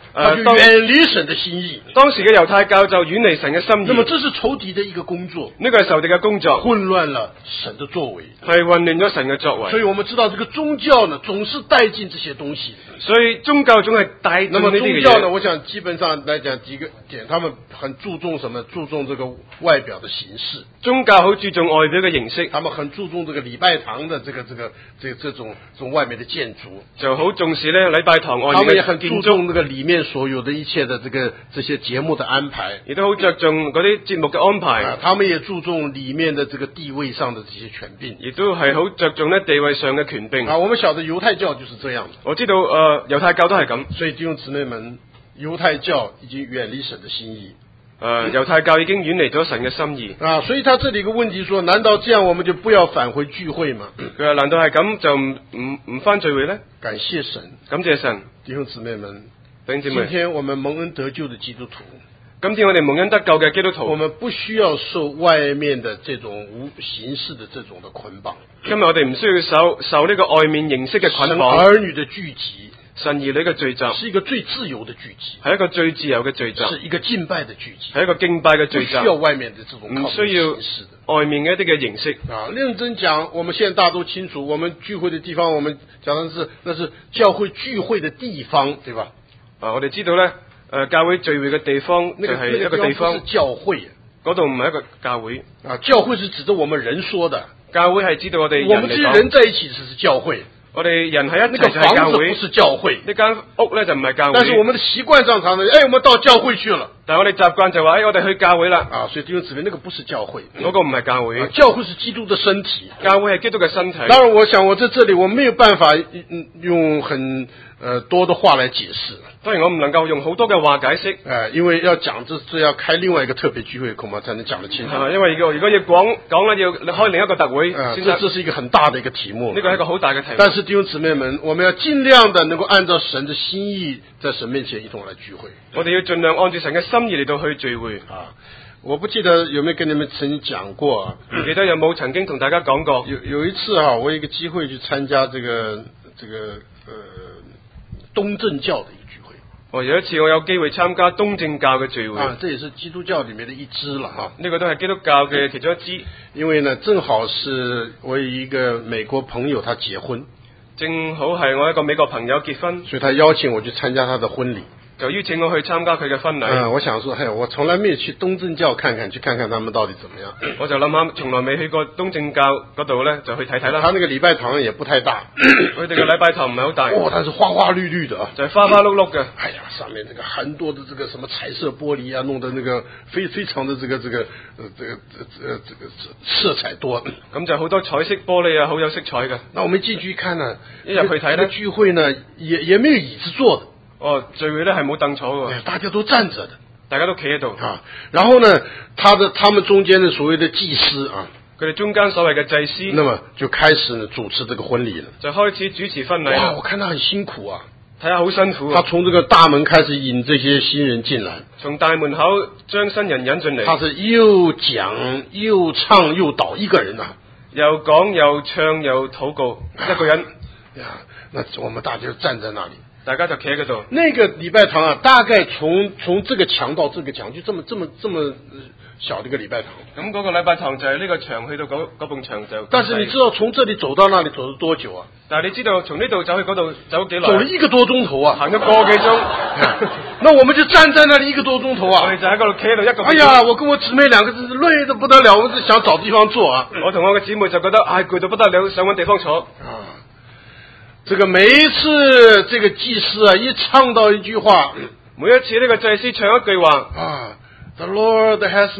他就遠離神的心意。 當時嘅猶太教就遠離神嘅心意。 那麼這是仇敵的一個工作， 呢個係仇敵嘅工作， 混亂了神的作為， 係混亂咗神嘅作為。 所以我們知道這個宗教呢，總是帶進這些東西。 所以宗教總係帶進呢啲嘅嘢。 那麼宗教呢，我想基本上來講幾個點，他們很注重什麼？注重這個外表的形式。 宗教好注重外表嘅形式， 他們很注重這個禮拜堂的這個這個這這種這種外面的建築， 就好重視咧禮拜堂外面嘅建築。 他們也很注重那個裡面所有的一切的這個這些節目的安排， 亦都好着重嗰啲節目嘅安排。 啊，他們也注重裡面的這個地位上的這些權柄， 亦都係好着重咧地位上嘅權柄。 啊，我們曉得猶太教就是這樣。 我知道誒、呃、猶太教都係咁， 所以弟兄姊妹們，猶太教已經遠離神的心意。 誒、呃，猶太教已經遠離咗神嘅心意。 啊，所以他這裡個問題說，難道這樣我們就不要返回聚會嗎？ 佢話難道係咁就唔唔唔返聚會呢？ 感謝神， 感謝神， 弟兄姊妹們， 弟兄姊妹， 今天我們蒙恩得救的基督徒， 今天我哋蒙恩得救嘅基督徒， 我們不需要受外面的這種無形式的這種的捆綁。 今日我哋唔需要受受呢個外面形式嘅捆綁。 神兒女的聚集， 神兒女嘅聚集， 是一個最自由的聚集， 係一個最自由嘅聚集， 是一個敬拜的聚集， 係一個敬拜嘅聚集， 不需要外面的這種唔需要外面嘅一啲嘅形式。 啊，認真講，我們現在大家都清楚，我們聚會的地方，我們講的是那是教會聚會的地方，對吧？ 啊，我哋知道咧，誒、呃，教會聚會嘅地方就係一個地方， 那個、是教會， 嗰度唔係一個教會。 啊，教會是指着我們人說的， 教會係指到我哋人嚟講。 我們這些人在一起只是教會。 我哋人喺一齊就係教會。 那個房子不是教會， 呢間屋咧就唔係教會。 但是我們的習慣上常常，哎，我們到教會去了。 但係我哋習慣就話，哎，我哋去教會啦。 啊，所以弟兄姊妹，那個不是教會， 嗰、那個唔係教會、 啊。教會是基督的身體， 教會係基督嘅身體。 當然，我想我在這裡我沒有辦法用很呃多的話來解釋。 當然我唔能夠用好多嘅話解釋。 誒、呃，因為要講這這要開另外一個特別聚會，恐怕才能講得清楚。 係因為如果如果要講講咧，要開另一個特會。 啊、呃，這這是一個很大的一個題目。 呢個係一個好大嘅題目。 但是弟兄姊妹們，我們要盡量的能夠按照神的心意，在神面前一同來聚會。 我哋要盡量按照神嘅心意嚟到去聚會。 啊，我不記得有沒有跟你們曾經講過啊？ 唔記得有冇曾經同大家講過？ 有有一次哈、啊，我有一個機會去參加這個這個呃東正教的一個聚會。 哦，有一次我有機會參加東正教嘅聚會。 啊，這也是基督教裡面的一支了哈。 呢個都係基督教嘅其中一支。 因為呢，正好是我有一個美國朋友，他結婚。 正好係我一個美國朋友結婚， 所以他邀請我去參加他的婚禮。 就邀請我去參加佢嘅婚禮。 嗯，我想說，嘿，我從來沒有去東正教看看，去看看他們到底怎麼樣。 我就諗下，從來未去過東正教嗰度咧，就去睇睇啦。 他那個禮拜堂也不太大， 佢哋嘅禮拜堂唔係好大。 哦，但是花花綠綠的， 就係花花碌碌嘅。 哎呀，上面那個很多的這個什麼彩色玻璃啊，弄得那個非非常的這個這個呃這個呃這個色彩多。 咁就好多彩色玻璃啊，好有色彩嘅。 那我們進去一看呢， 一入去睇咧， 聚會呢也也沒有椅子坐的。 哦，聚會咧係冇凳坐嘅， 大家都站着的， 大家都企喺度啊。然後呢，他的他們中間的所謂的祭司啊， 佢哋中間所謂嘅祭司， 那麼就開始呢主持這個婚禮了， 就開始主持婚禮。 哇，我看他很辛苦啊， 睇下好辛苦啊。 他從這個大門開始引這些新人進來， 從大門口將新人引進嚟。 他是又講又唱又禱一個人啊， 又講又唱又禱告一個人呀，那我們大家就站在那裡。 大家就企喺嗰度。 那個禮拜堂啊，大概從從這個牆到這個牆，就這麼這麼這麼小的一個禮拜堂。 咁嗰個禮拜堂就係呢個牆去到嗰嗰埲牆就。 但是你知道從這裡走到那裡走了多久啊？ 但係你知道從呢度走去嗰度走幾耐？ 走了一個多鐘頭啊， 行咗個幾鐘。 那我們就站在那裡一個多鐘頭啊。 我哋就喺嗰度企喺度一個。 哎呀，我跟我姊妹兩個真是累得不得了，我是想找地方坐啊。 我同我嘅姊妹就覺得唉攰到不得了，想搵地方坐。 啊。這個每一次這個祭司啊，一唱到一句話， 每一次呢個祭司唱一句話啊 ，The Lord has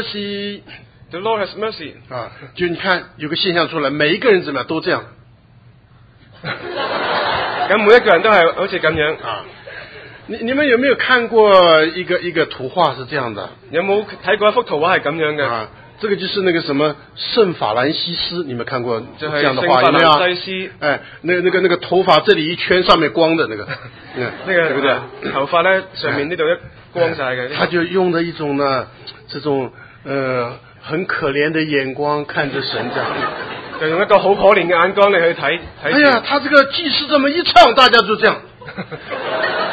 mercy，The Lord has mercy， 啊，就你看有個現象出來，每一個人怎麼樣都這樣， 咁每一個人都係好似咁樣啊。你你們有沒有看過一個一個圖畫是這樣的？ 有冇睇過一幅圖畫係咁樣嘅？ 啊。這個就是那個什麼聖法蘭西斯，你們看過這樣的畫有沒有？ 聖法蘭西斯，哎，那那個那個頭髮這裡一圈，上面光的那個，嗯， 那個對不對？ 頭髮呢上面呢度一光晒嘅。 他就用的一種呢，這種呃很可憐的眼光看着神，這樣， 就用一個好可憐嘅眼光嚟去睇睇。 哎呀，他這個祭司這麼一唱，大家就這樣。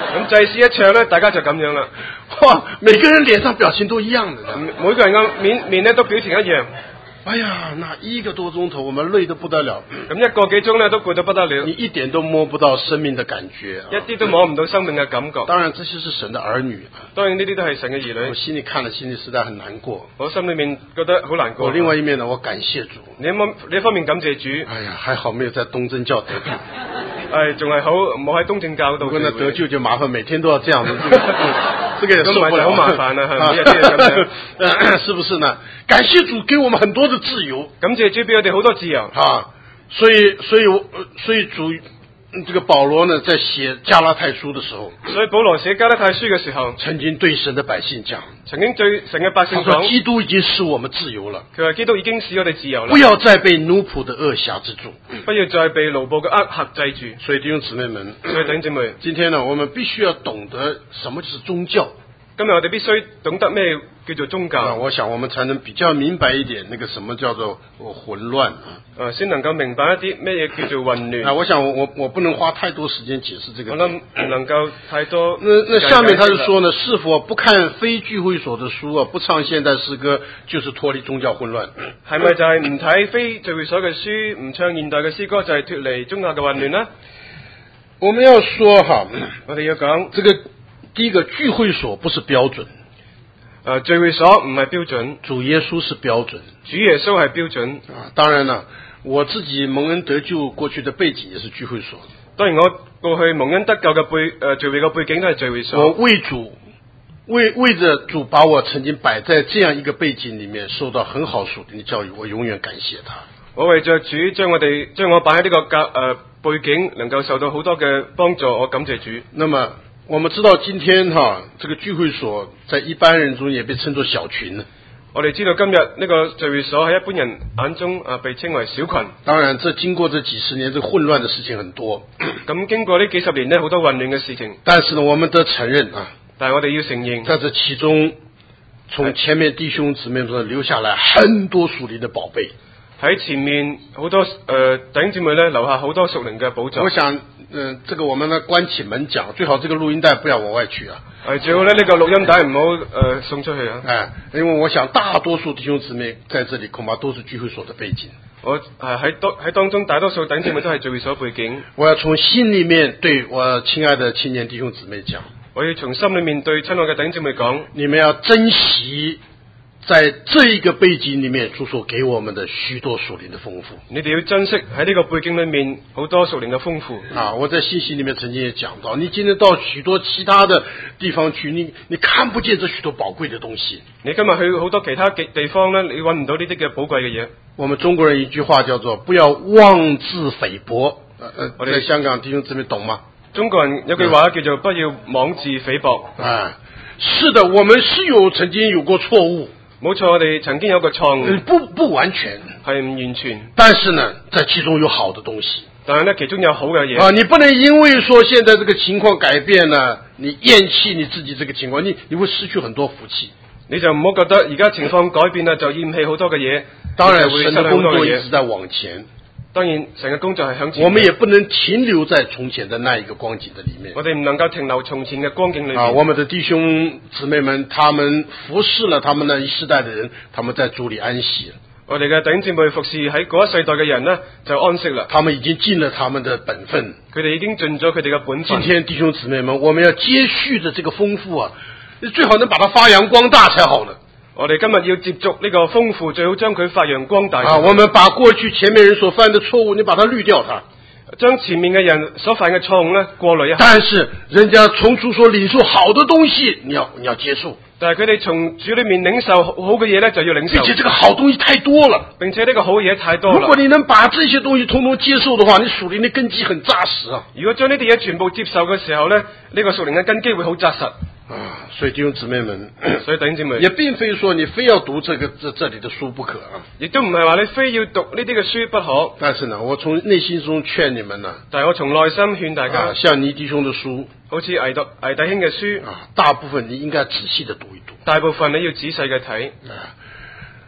咁祭司一唱咧，大家就咁樣啦。 哇，每個人臉上表情都一樣的。 每個人嘅面面咧都表情一樣。 哎呀，那一個多鐘頭，我們累得不得了。 咁一個幾鐘咧都攰到不得了。 你一點都摸不到生命的感覺， 一啲都摸唔到生命嘅感覺。 當然，這些是神的兒女。 當然呢啲都係神嘅兒女。 我心裏看了，心裏實在很難過。 我心裏面覺得好難過。 我另外一面呢，我感謝主。 你一方你一方面感謝主。 哎呀，還好沒有在東正教得救。 誒，仲係好冇喺東正教度。 不過呢得救就麻煩，每天都要這樣子，這個也受不了。 好麻煩啊，係每日都要咁樣， 是不是呢？感謝主給我們很多的自由。 感謝主俾我哋好多自由。 啊，所以所以所以主。這個保羅呢，在寫加拉太書的時候， 所以保羅寫加拉太書嘅時候， 曾經對神的百姓講， 曾經對神嘅百姓講， 基督已經使我們自由了。 佢話基督已經使我哋自由啦， 不要再被奴僕的軛挾之住， 不要再被奴僕嘅軛挾制住。 所以弟兄姊妹們， 所以弟兄姊妹， 今天呢，我們必須要懂得什麼就是宗教。 今日我哋必須懂得咩叫做宗教。 我想我們才能比較明白一點，那個什麼叫做混亂啊。 誒，先能夠明白一啲咩嘢叫做混亂。 啊，我想我我不能花太多時間解釋這個。 我諗唔能夠太多。 那那下面他就說呢，是否不看非聚會所的書啊，不唱現代詩歌，就是脫離宗教混亂？ 係咪就係唔睇非聚會所嘅書，唔唱現代嘅詩歌，就係脫離宗教嘅混亂呢？ 我們要說哈， 我哋要講這個。第一個聚會所不是標準， 呃，聚會所唔係標準， 主耶穌是標準， 主耶穌係標準啊。當然啦，我自己蒙恩得救過去的背景也是聚會所。 當然我過去蒙恩得救嘅背呃聚會嘅背景都係聚會所。 我為主為為着主把我曾經擺在這樣一個背景裏面，受到很好屬靈的教育，我永遠感謝他。 我為着主將我哋將我擺喺呢個教呃背景，能夠受到好多嘅幫助，我感謝主。 那麼我們知道今天哈，這個聚會所在一般人中也被稱作小群呢。 我哋知道今日呢個聚會所喺一般人眼中啊被稱為小群。 當然，這經過這幾十年，這個混亂的事情很多。 咁經過呢幾十年呢，好多混亂嘅事情。 但是呢，我們得承認啊， 但係我哋要承認， 在這其中，從前面弟兄姊妹中留下來很多屬靈的寶貝。 喺前面好多誒弟兄姊妹咧留下好多屬靈嘅寶藏。 我想，嗯、呃，這個我們呢關起門講，最好這個錄音帶不要往外去啊。 誒，最好咧呢個錄音帶唔好誒送出去啊。 哎，因為我想大多數弟兄姊妹在這裏恐怕都是聚會所的背景。 我誒喺當喺當中大多數弟兄姊妹都係聚會所背景。 我要從心裏面對我親愛的青年弟兄姊妹講， 我要從心裏面對親愛嘅弟兄姊妹講， 你們要珍惜在這一個背景裏面主所給我們的許多屬靈的豐富。 你哋要珍惜喺呢個背景裏面好多屬靈嘅豐富。 啊，我在信息裏面曾經也講到，你今天到許多其他的地方去，你你看不見這許多寶貴的東西。 你今日去好多其他嘅地方呢，你揾唔到呢啲嘅寶貴嘅嘢。 我們中國人一句話叫做不要妄自菲薄。呃，我在香港弟兄姊妹懂嗎？ 中國人有句話叫做不要妄自菲薄。 啊，是的，我們是有曾經有過錯誤。 冇錯，我哋曾經有個錯誤， 不不完全， 係唔完全， 但是呢，在其中有好的東西。 但係呢，其中有好嘅嘢。 啊，你不能因為說現在這個情況改變了，你厭棄你自己這個情況，你你會失去很多福氣。 你就唔好覺得而家情況改變啦，就厭棄好多嘅嘢。 當然，神的工作一直在往前。 當然，神嘅工作係向前。 我們也不能停留在從前的那一個光景的裏面。 我哋唔能夠停留從前嘅光景裏面。 啊，我們的弟兄姊妹們，他們服侍了他們那一世代的人，他們在主裏安息了。 我哋嘅弟兄姊妹服侍喺嗰一世代嘅人呢，就安息啦。 他們已經盡了他們的本分。 佢哋已經盡咗佢哋嘅本分。 今天弟兄姊妹們，我們要接續着這個豐富啊，最好能把它發揚光大才好呢。 我哋今日要接觸呢個豐富，最好將佢發揚光大。 啊，我們把過去前面人所犯的錯誤，你把它濾掉它， 將前面嘅人所犯嘅錯誤呢過濾一下。 但是人家從主所領受好的東西，你要你要接受。 但係佢哋從主裏面領受好嘅嘢呢，就要領受。 並且這個好東西太多了， 並且呢個好嘢太多了。 如果你能把這些東西統統接受的話，你屬靈的根基很扎實啊。 如果將呢啲嘢全部接受嘅時候呢，呢、這個屬靈嘅根基會好扎實。 啊，所以弟兄姊妹們， 所以弟兄姊妹也並非說你非要讀這個這這裏的書不可啊， 亦都唔係話你非要讀呢啲嘅書不可。 但是呢，我從內心中勸你們呢， 但係我從內心勸大家， 啊，像倪弟兄的書， 好似倪弟倪弟兄嘅書啊，大部分你應該仔細的讀一讀， 大部分你要仔細嘅睇。 啊，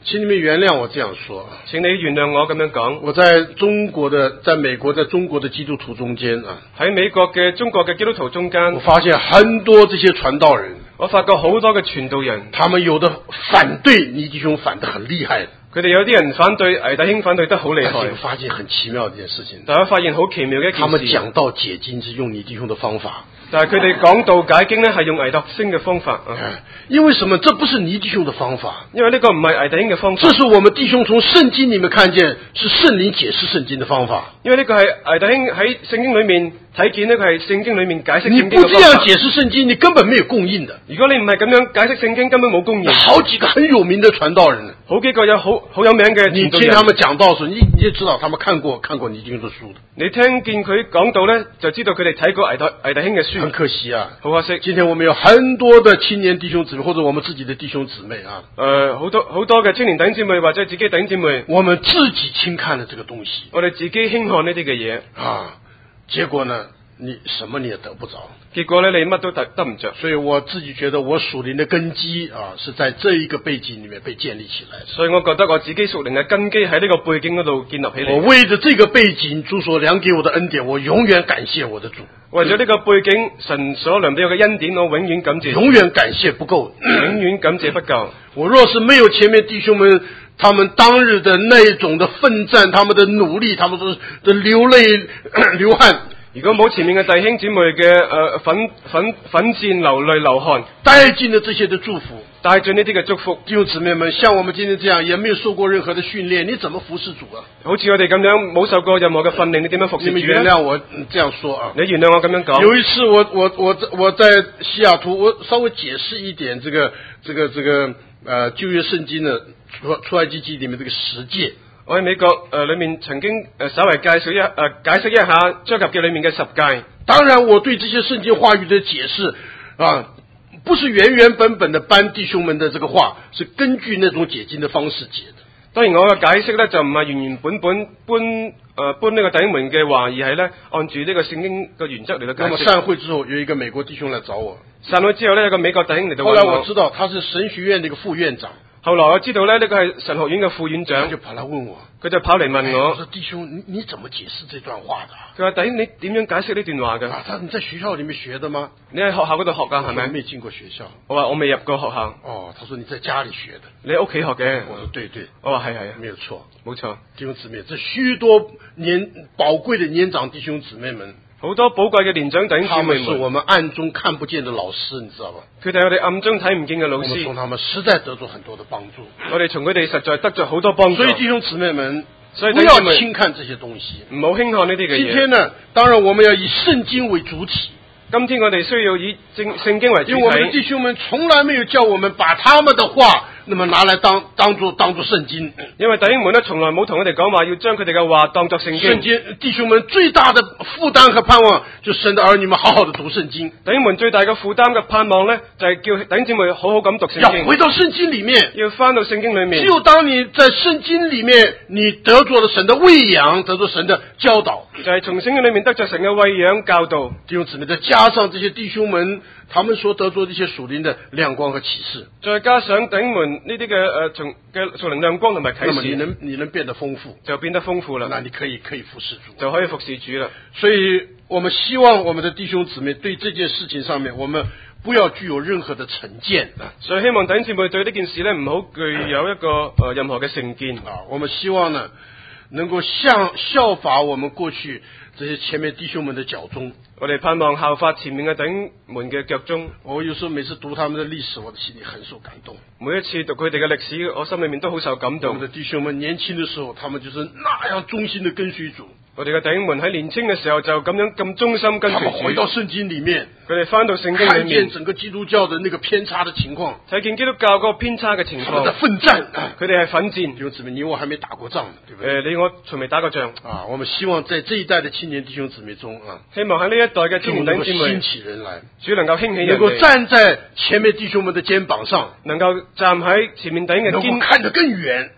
请你们原谅我这样说， 請你原諒我咁樣講。 我在中國的，在美國，在中國的基督徒中間啊， 喺美國嘅中國嘅基督徒中間， 我發現很多這些傳道人， 我發覺好多嘅傳道人， 他們有的反對倪弟兄反得很厲害的， 佢哋有啲人反對倪弟兄反對得好厲害。 但是我發現很奇妙的一件事情， 大家發現好奇妙嘅一件事， 他們講到解經是用倪弟兄的方法。 但係佢哋講道解經咧，係用倪弟兄嘅方法。 因為什麼？這不是倪弟兄的方法， 因為呢個唔係倪弟兄嘅方法。 這是我們弟兄從聖經裡面看見，是聖靈解釋聖經的方法。 因為呢個係倪弟兄喺聖經裡面睇見呢，佢係聖經裡面解釋聖經嘅方法。 你不這樣解釋聖經，你根本沒有供應的。 如果你唔係咁樣解釋聖經，根本冇供應。 好幾個很有名的傳道人， 好幾個有好好有名嘅傳道人， 你聽他們講道時，你你就知道他們看過看過倪弟兄的書的。 你聽見佢講道咧，就知道佢哋睇過倪弟倪弟兄嘅書。 很可惜啊， 好可惜。 今天我們有很多的青年弟兄姊妹，或者我們自己的弟兄姊妹啊， 誒好多好多嘅青年弟兄姊妹或者自己弟兄姊妹， 我們自己輕看了這個東西， 我哋自己輕看呢啲嘅嘢啊，結果呢，你什麼你也得不着。 結果咧，你乜都得得唔着。 所以我自己覺得我屬靈的根基啊，是在這一個背景裡面被建立起來的。 所以我覺得我自己屬靈嘅根基喺呢個背景嗰度建立起嚟。 我為着這個背景，主所量給我的恩典，我永遠感謝我的主。 為咗呢個背景，神所量俾我嘅恩典，我永遠感謝。 永遠感謝不夠， 永遠感謝不夠。 我若是沒有前面弟兄們他們當日的那種的奮戰，他們的努力，他們的流淚流汗。 如果冇前面嘅弟兄姊妹嘅誒奮奮奮戰流淚流汗， 帶進了這些的祝福， 帶進呢啲嘅祝福， 弟兄姊妹們，像我們今天這樣，也沒有受過任何的訓練，你怎麼服侍主啊？ 好似我哋咁樣冇受過任何嘅訓練，你點樣服侍主呢？ 你們原諒我這樣說啊！ 你原諒我咁樣講。 有一次我，我我我我在西雅圖，我稍微解釋一點這個這個這個呃舊約聖經的出出埃及記裡面這個十誡。 我喺美國誒、呃、裏面曾經誒、呃、稍微介紹一誒、呃、解釋一下出埃及記裏面嘅十誡。 當然，我對這些聖經話語的解釋啊，不是原原本本的搬弟兄們的這個話，是根據那種解經的方式解的。 當然，我嘅解釋咧就唔係原原本本搬誒、呃、搬呢個弟兄們嘅話，而係咧按住呢個聖經嘅原則嚟到解釋。 那麼散會之後，有一個美國弟兄來找我。 散會之後咧，有個美國弟兄嚟到揾我。 後來我知道他是神學院的一個副院長。 後來我知道咧，呢個係神學院嘅副院長， 就跑來問我， 佢就跑嚟問我， 我說弟兄，你你怎麼解釋這段話的？ 佢話弟兄，你點樣解釋呢段話嘅？ 啊，他你在學校裏面學的嗎？ 你喺學校嗰度學㗎係咪？ 我沒進過學校。 我話我未入過學校。 哦，他說你在家裏學的， 你喺屋企學嘅。 我說對對。 我話係係啊， 沒有錯， 冇錯。 弟兄姊妹，這許多年寶貴的年長弟兄姊妹們。 好多寶貴嘅年長弟兄姊妹們， 他們是我們暗中看不見的老師，你知道吧？ 佢哋係我哋暗中睇唔見嘅老師。 我們從他們實在得到很多的幫助。 我哋從佢哋實在得咗好多幫助。 所以弟兄姊妹們， 所以不要輕看這些東西， 唔好輕看呢啲嘅嘢。 今天呢，當然我們要以聖經為主體。 今天我哋需要以聖聖經為主體。 因為我們的弟兄們從來沒有叫我們把他們的話，那麼拿來當當做當做聖經。 因為弟兄們呢，從來冇同我哋講話要將佢哋嘅話當作聖經。 聖經弟兄們最大的負擔和盼望，就神的兒女們好好的讀聖經。 弟兄們最大嘅負擔嘅盼望呢，就係、是、叫弟兄姊妹好好咁讀聖經。 要回到聖經裏面， 要翻到聖經裏面。 只有當你在聖經裏面，你得着了神的餵養，得着神的教導， 就係從聖經裏面得着神嘅餵養教導。 弟兄姊妹，再加上這些弟兄們，他們所得着的一些屬靈的亮光和啟示， 再加上弟兄們呢啲嘅誒從嘅屬靈亮光同埋啟示， 那麼你能你能變得豐富， 就變得豐富啦。 那你可以可以服侍主， 就可以服侍主啦。 所以我們希望我們的弟兄姊妹對這件事情上面，我們不要具有任何的成見啊。 所以希望弟兄姊妹對呢件事呢，唔好具有一個誒、呃、任何嘅成見啊。我們希望呢，能夠像效法我們過去這些前面弟兄們的腳蹤。 我哋盼望效法前面嘅弟兄們嘅腳蹤。 我有時候每次讀他們的歷史，我的心裏很受感動。 每一次讀佢哋嘅歷史，我心裏面都好受感動。 我們的弟兄們年輕的時候，他們就是那樣忠心的跟隨主。 我哋嘅弟兄們喺年輕嘅時候就咁樣咁忠心跟隨主。 他們回到聖經裏面， 佢哋翻到聖經裏面， 看見整個基督教的那個偏差的情況， 睇見基督教嗰個偏差嘅情況。 他們在奮戰， 佢哋係奮戰。 弟兄姊妹，你我還沒打過仗，對不對？ 誒、呃，你我從未打過仗啊！我們希望在這一代的青年弟兄姊妹中啊， 希望喺呢一代嘅青年弟兄姊妹興起人來， 主能夠興起人， 能夠站在前面弟兄們的肩膀上， 能夠站喺前面弟兄嘅肩， 能夠看得更遠。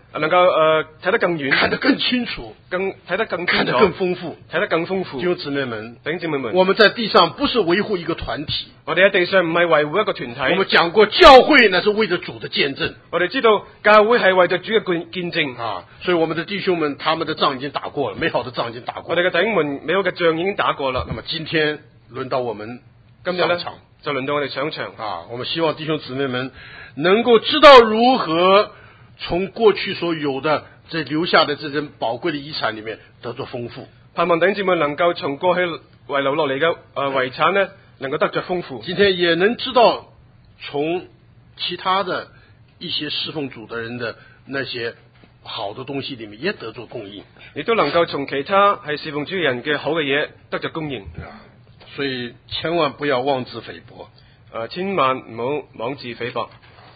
能夠誒睇得更遠， 看得更清楚， 更睇得更清楚， 看得更豐富， 睇得更豐富。 弟兄姊妹們， 弟兄姊妹們， 我們在地上不是維護一個團體， 我哋喺地上唔係維護一個團體。 我們講過教會那是為着主的見證， 我哋知道教會係為着主嘅見見證啊，所以我們的弟兄們他們的仗已經打過了，美好的仗已經打過了。 我哋嘅弟兄們美好嘅仗已經打過啦。 那麼今天輪到我們今日咧上場， 就輪到我哋上場啊！我們希望弟兄姊妹們能夠知道如何從過去所有的這留下的這種寶貴的遺產裏面得到豐富。 盼望弟兄姊妹能夠從過去遺留落嚟嘅誒遺產呢，能夠得着豐富。 今天也能知道從其他的一些侍奉主的人的那些好的東西裏面也得着供應， 亦都能夠從其他係侍奉主嘅人嘅好嘅嘢得着供應。 所以千萬不要妄自菲薄， 誒、呃，千萬唔好妄自菲薄。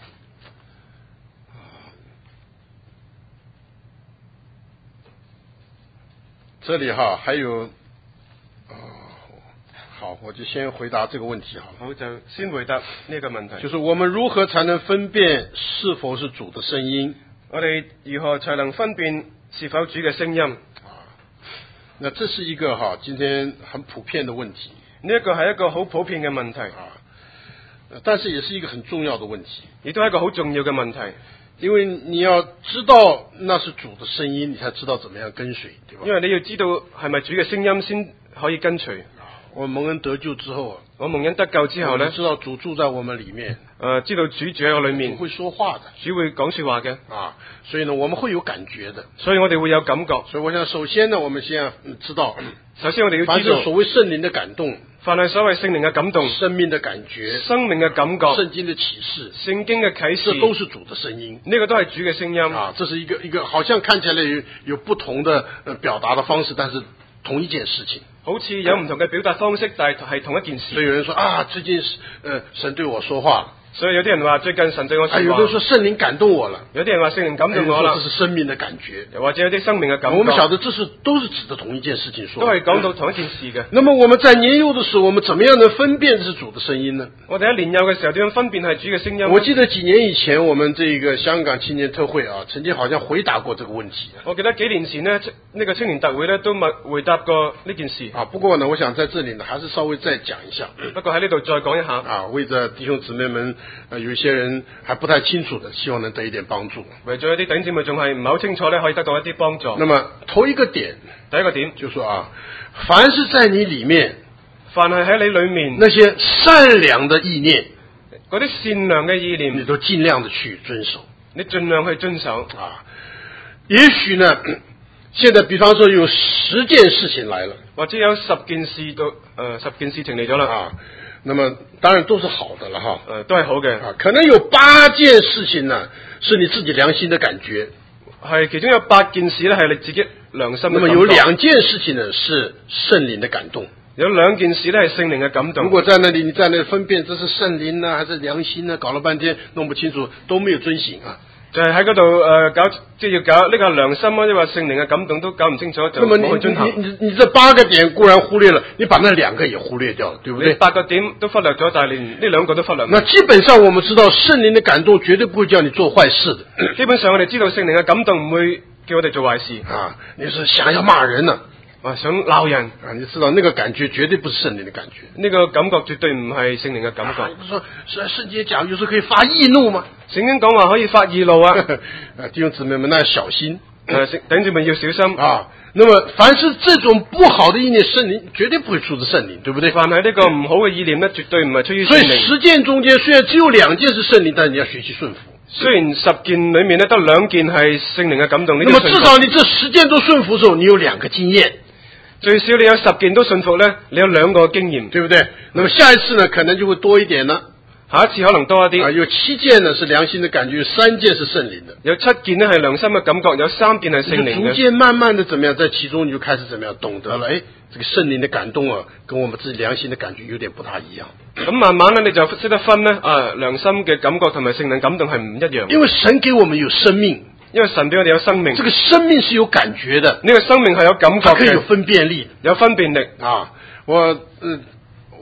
這裏哈還有，哦，好，我就先回答這個問題哈。 好，就先回答呢個問題， 就是我們如何才能分辨是否是主的聲音？ 我哋如何才能分辨是否主嘅聲音？ 啊，那這是一個哈今天很普遍的問題。 呢一個係一個好普遍嘅問題啊，但是也是一個很重要的問題， 亦都係一個好重要嘅問題。 因為你要知道那是主的聲音，你才知道怎麼樣跟隨，對吧？ 因為你要知道係咪主嘅聲音先可以跟隨。 我蒙恩得救之後， 我蒙恩得救之後呢， 知道主住在我們裏面， 誒、呃，知道主住喺我裏面， 主會說話的， 主會講說話嘅啊，所以呢，我們會有感覺的， 所以我哋會有感覺。 所以我想首先呢，我們先要知道， 首先我哋要凡知道， 是所謂聖靈的感動， 凡係所謂聖靈嘅感動、 生命的感覺、 生命嘅感覺、 聖經的啟示、 聖經嘅啟示， 這都是主的聲音。 呢個都係主嘅聲音啊，這是一個一個好像看起來有有不同的呃表達的方式，但是同一件事情。 好似有唔同嘅表達方式，但係係同一件事。 所以有人說啊，最近呃神對我說話了。 所以有啲人話最近神對我說話。 啊，有人說聖靈感動我了。 有啲人話聖靈感動我啦。 這是生命的感覺。 又或者有啲生命嘅感覺。 我們曉得這是都是指的同一件事情說。 都係講到同一件事嘅。 那麼我們在年幼的時候，我們怎麼樣能分辨這是主的聲音呢？ 我哋喺年幼嘅時候點樣分辨係主嘅聲音？ 我記得幾年以前，我們這個香港青年特會啊，曾經好像回答過這個問題。 我記得幾年前呢，呢、這個青年特會呢都問回答過呢件事。 啊，不過呢，我想在這裏呢，還是稍微再講一下。 不過喺呢度再講一下。 啊，為着弟兄姊妹們，呃，有一些人還不太清楚的，希望能得一點幫助。 為咗一啲弟兄姊妹仲係唔係好清楚咧，可以得到一啲幫助。 那麼頭一個點， 第一個點就說啊，凡是在你裏面， 凡係喺你裏面那些善良的意念， 嗰啲善良嘅意念， 你都盡量的去遵守。 你盡量去遵守啊。也許呢，現在比方說有十件事情來了， 或者有十件事到，誒、呃、十件事情嚟咗啦。 啊，那麼當然都是好的了哈。 誒、呃，都係好嘅。 啊，可能有八件事情呢，是你自己良心的感覺。 係其中有八件事呢，係你自己良心嘅感覺。 那麼有兩件事情呢，是聖靈的感動。 有兩件事呢，係聖靈嘅感動。 如果在那裡你在那裡分辨這是聖靈呢，還是良心呢，搞了半天弄不清楚，都沒有遵行啊。 就係喺嗰度誒搞，即係要搞呢個良心啊，抑或聖靈嘅感動都搞唔清楚，就冇去遵行。 你你你這八個點固然忽略了，你把那兩個也忽略掉了，對不對？ 八個點都忽略咗，但係連呢兩個都忽略。 那基本上我們知道聖靈的感動絕對不會叫你做壞事的。 基本上我哋知道聖靈嘅感動唔會叫我哋做壞事啊！你是想要罵人呢、 啊？啊，想鬧人啊？你知道那個感覺絕對不是聖靈的感覺。 呢個感覺絕對唔係聖靈嘅感覺。 啊、你不說聖經講有時候可以發義怒嗎？ 聖經講話可以發義怒啊！ 啊，弟兄姊妹們，那要小心。 誒，弟兄姊妹要小心啊！那麼凡是這種不好的意念，聖靈絕對不會出自聖靈，對不對？ 凡係呢個唔好嘅意念呢，絕對唔係出於聖靈。 所以十件中間雖然只有兩件是聖靈，但是你要學習順服。 雖然十件裏面呢得兩件係聖靈嘅感動， 那麼至少你這十件都順服的時候，你有兩個經驗。 最少你有十件都順服呢，你有兩個經驗， 對不對？那麼下一次呢，可能就會多一點呢。 下一次可能多一啲。 啊，有七件呢是良心的感覺，有三件是聖靈的。 有七件呢係良心嘅感覺，有三件係聖靈嘅。 逐漸慢慢的怎麼樣，在其中你就開始怎麼樣懂得了，誒，這個聖靈的感動啊，跟我們自己良心的感覺有點不大一樣。 咁慢慢呢，你就識得分呢，啊，良心嘅感覺同埋聖靈感動係唔一樣。 因為神給我們有生命， 因為神俾我哋有生命， 這個生命是有感覺的， 呢個生命係有感覺嘅， 可以有分辨力， 有分辨力啊。我嗯。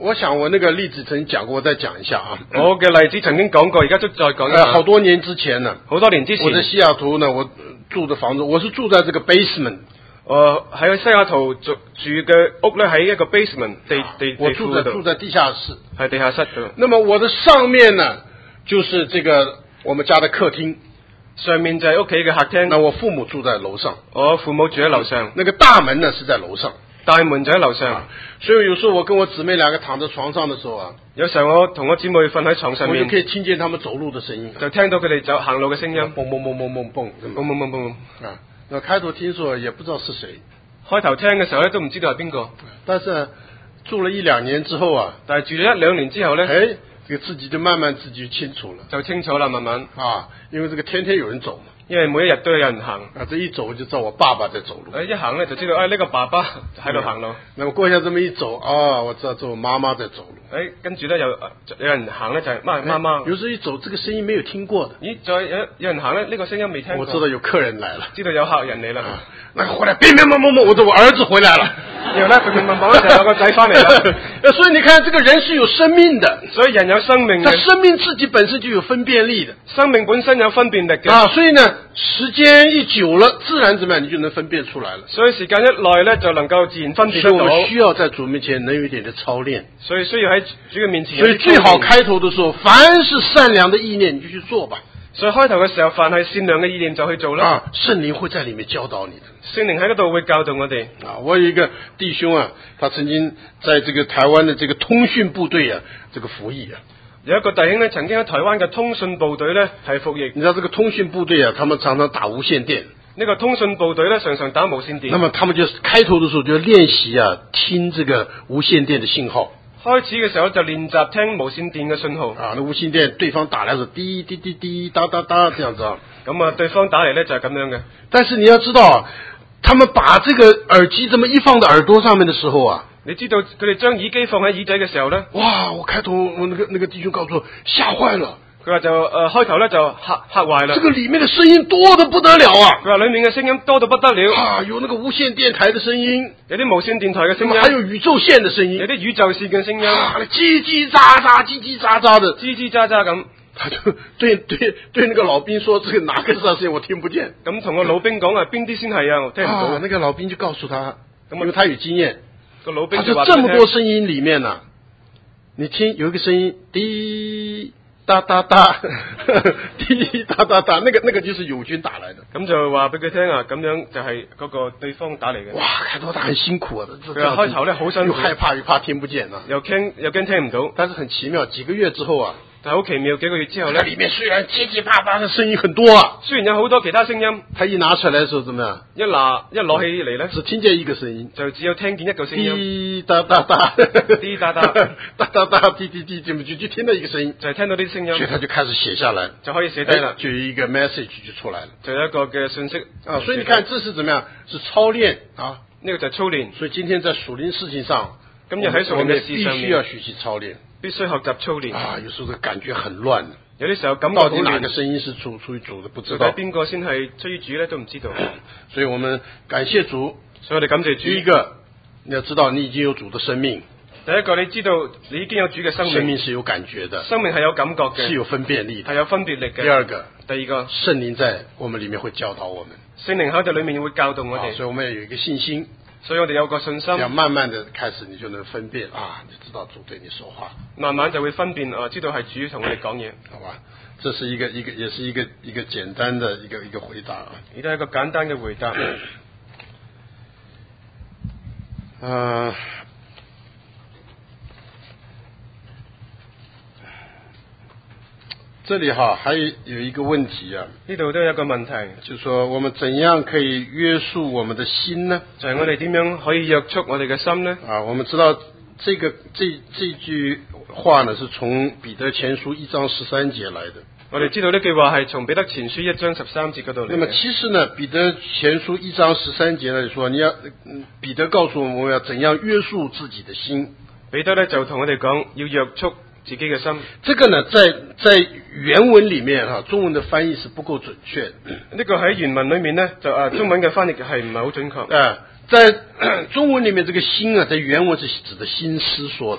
我想我那个例子曾經講過，我再講一下啊。 我嘅例子曾經講過，而家都再講一呃， 下。 好多年之前呢， 好多年之前， 我在西雅圖呢，我住的房子，我是住在這個 basement。 我喺西雅圖住住嘅屋咧，喺一個 basement 地地我住在地庫住在地下室， 係地下室度。 那麼我的上面呢，就是這個我們家的客廳， 上面就係屋企嘅客廳。 那我父母住在樓上， 我父母住喺樓上， 那個大門呢是在樓上， 大門就喺樓上。 啊，所以有時候我跟我姊妹兩個躺在床上的時候啊， 有時候我同我姊妹瞓喺床上面， 我就可以聽見他們走路的聲音， 就聽到佢哋走行路嘅聲音， 蹦蹦蹦蹦蹦蹦， 嘣嘣嘣嘣。 啊，那開頭聽說也不知道是誰， 開頭聽嘅時候咧都唔知道係邊個， 但是呢住了一兩年之後啊， 但係住咗一兩年之後咧， 哎，這個自己就慢慢自己就清楚了， 就清楚啦，慢慢。 啊，因為這個天天有人走嘛， 因為每一日都有人行， 啊，這一走就知道我爸爸在走路， 誒一行咧就知道，誒呢個爸爸喺度行路。 那麼過一下這麼一走，啊，我知道這我媽媽在走路。 誒跟住咧有有人行咧就係媽媽媽。 有時一走，這個聲音沒有聽過的。 咦，再有有人行咧，呢個聲音未聽過。 我知道有客人來了， 知道有客人嚟啦。 啊，那個回來，乒乒乓乓乓，我的我兒子回來了。 然後咧乒乒乓乓就有個仔翻嚟啦。 所以你看，這個人是有生命的， 所以人有生命他嘅， 生命自己本身就有分辨力的生命本身有分辨力嘅。 啊。所以呢，時間一久了，自然怎麼樣，你就能分辨出來了。 所以時間一耐咧，就能夠自然分辨得到。 所以我們需要在主面前能有一點的操練。 所以需要喺主嘅面前有所以啲操練。 最好開頭的時候，凡是善良的意念，你就去做吧。 所以開頭嘅時候，凡係善良嘅意念就去做啦。 啊，聖靈會在裏面教導你的。 聖靈喺嗰度會教導我哋。 啊，我有一個弟兄啊，他曾經在這個台灣的這個通訊部隊啊，這個服役啊。 有一個弟兄咧，曾經喺台灣嘅通訊部隊咧係服役。 你知道這個通訊部隊啊，他們常常打無線電。 呢個通訊部隊咧，常常打無線電。 那麼他們就開頭的時候就練習啊，聽這個無線電的信號。 開始嘅時候就練習聽無線電嘅信號。 啊，那無線電對方打來是滴滴滴滴噠噠噠這樣子啊。 咁啊，對方打嚟咧就係咁樣嘅。 但是你要知道啊，他們把這個耳機這麼一放到耳朵上面的時候啊， 你知道佢哋將耳機放喺耳仔嘅時候咧， 哇！我開頭我那個那個弟兄告訴我嚇壞了。 佢話就誒、呃、開頭咧就嚇嚇壞啦。 這個裡面的聲音多得不得了啊！ 佢話裡面嘅聲音多到不得了。 啊，有那個無線電台的聲音， 有啲無線電台嘅聲音， 還有宇宙線的聲音， 有啲宇宙線嘅聲音， 啊，嘰嘰喳喳，嘰嘰喳喳的， 吱吱喳喳咁。 他就對對對那個老兵說：這個哪個是他聲音？我聽不見。 咁同個老兵講啊，邊啲先係啊？我聽唔到。 啊，那個老兵就告訴他，因為他有經驗。 個老兵他說：這麼多聲音裡面呢、啊，你聽有一個聲音，滴噠噠噠，滴噠噠噠，那個那個就是友軍打來的。 咁就話俾佢聽啊，咁樣就係嗰個對方打嚟嘅。 哇，開頭他很辛苦啊， 佢話開頭咧好辛苦， 又害怕又怕聽不見啊， 又驚又驚聽唔到。 但是很奇妙，幾個月之後啊。 但係好奇妙，幾個月之後咧， 裡面雖然結結巴巴的聲音很多啊， 雖然有好多其他聲音， 他一拿出來的時候怎麼樣？ 一拿一攞起嚟咧， 只聽見一個聲音， 就只有聽見一個聲音， 滴噠噠噠， 滴噠噠， 噠噠噠，滴滴滴，就就就聽到一個聲音， 就係聽到啲聲音， 所以他就開始寫下來， 就可以寫低啦， 就有一個 message 就出來了， 就有一個嘅信息啊，所以你看這是怎麼樣？是操練啊， 呢個就係操練。 所以今天在屬靈事情上， 今日喺屬靈嘅事上面， 必須要學習操練。 必須學習操練啊！有時候感覺很亂， 有啲時候感覺到底哪個聲音是出出於主的，不知道。 邊個先係出於主咧，都唔知道。 所以我們感謝主， 所以我哋感謝主。 第一個，你要知道你已經有主的生命。 第一個，你知道你已經有主嘅生命。 生命是有感覺的， 生命係有感覺嘅， 是有分辨力的， 係有分別力嘅。 第二個， 第二個， 聖靈在我們裏面會教導我們。 聖靈喺度裏面會教導我哋， 所以我們要有一個信心。 所以我哋有個信心， 要慢慢的開始，你就能分辨啊，你知道主對你說話， 慢慢就會分辨啊，知道係主同我哋講嘢， 好吧？這是一個一個，也是一個一個簡單的一個一個回答啊。 亦都係一個簡單嘅回答。 嗯、呃。這裡哈還有一個問題啊， 呢度都有一個問題， 就是說我們怎樣可以約束我們的心呢？ 就係我哋點樣可以約束我哋嘅心呢？ 啊，我們知道這個這這句話呢，是從彼得前書一章十三節來的。 我哋知道呢句話係從彼得前書一章十三節嗰度嚟。 那麼其實呢，彼得前書一章十三節呢，就說你要，彼得告訴我們我們要怎樣約束自己的心。 彼得呢就同我哋講要約束自己嘅心。 這個呢，在在原文裡面哈，中文的翻譯是不夠準確。 呢個喺原文裡面呢，就啊中文嘅翻譯係唔係好準確。 啊，在中文裡面，這個心啊，在原文是指的心思說的。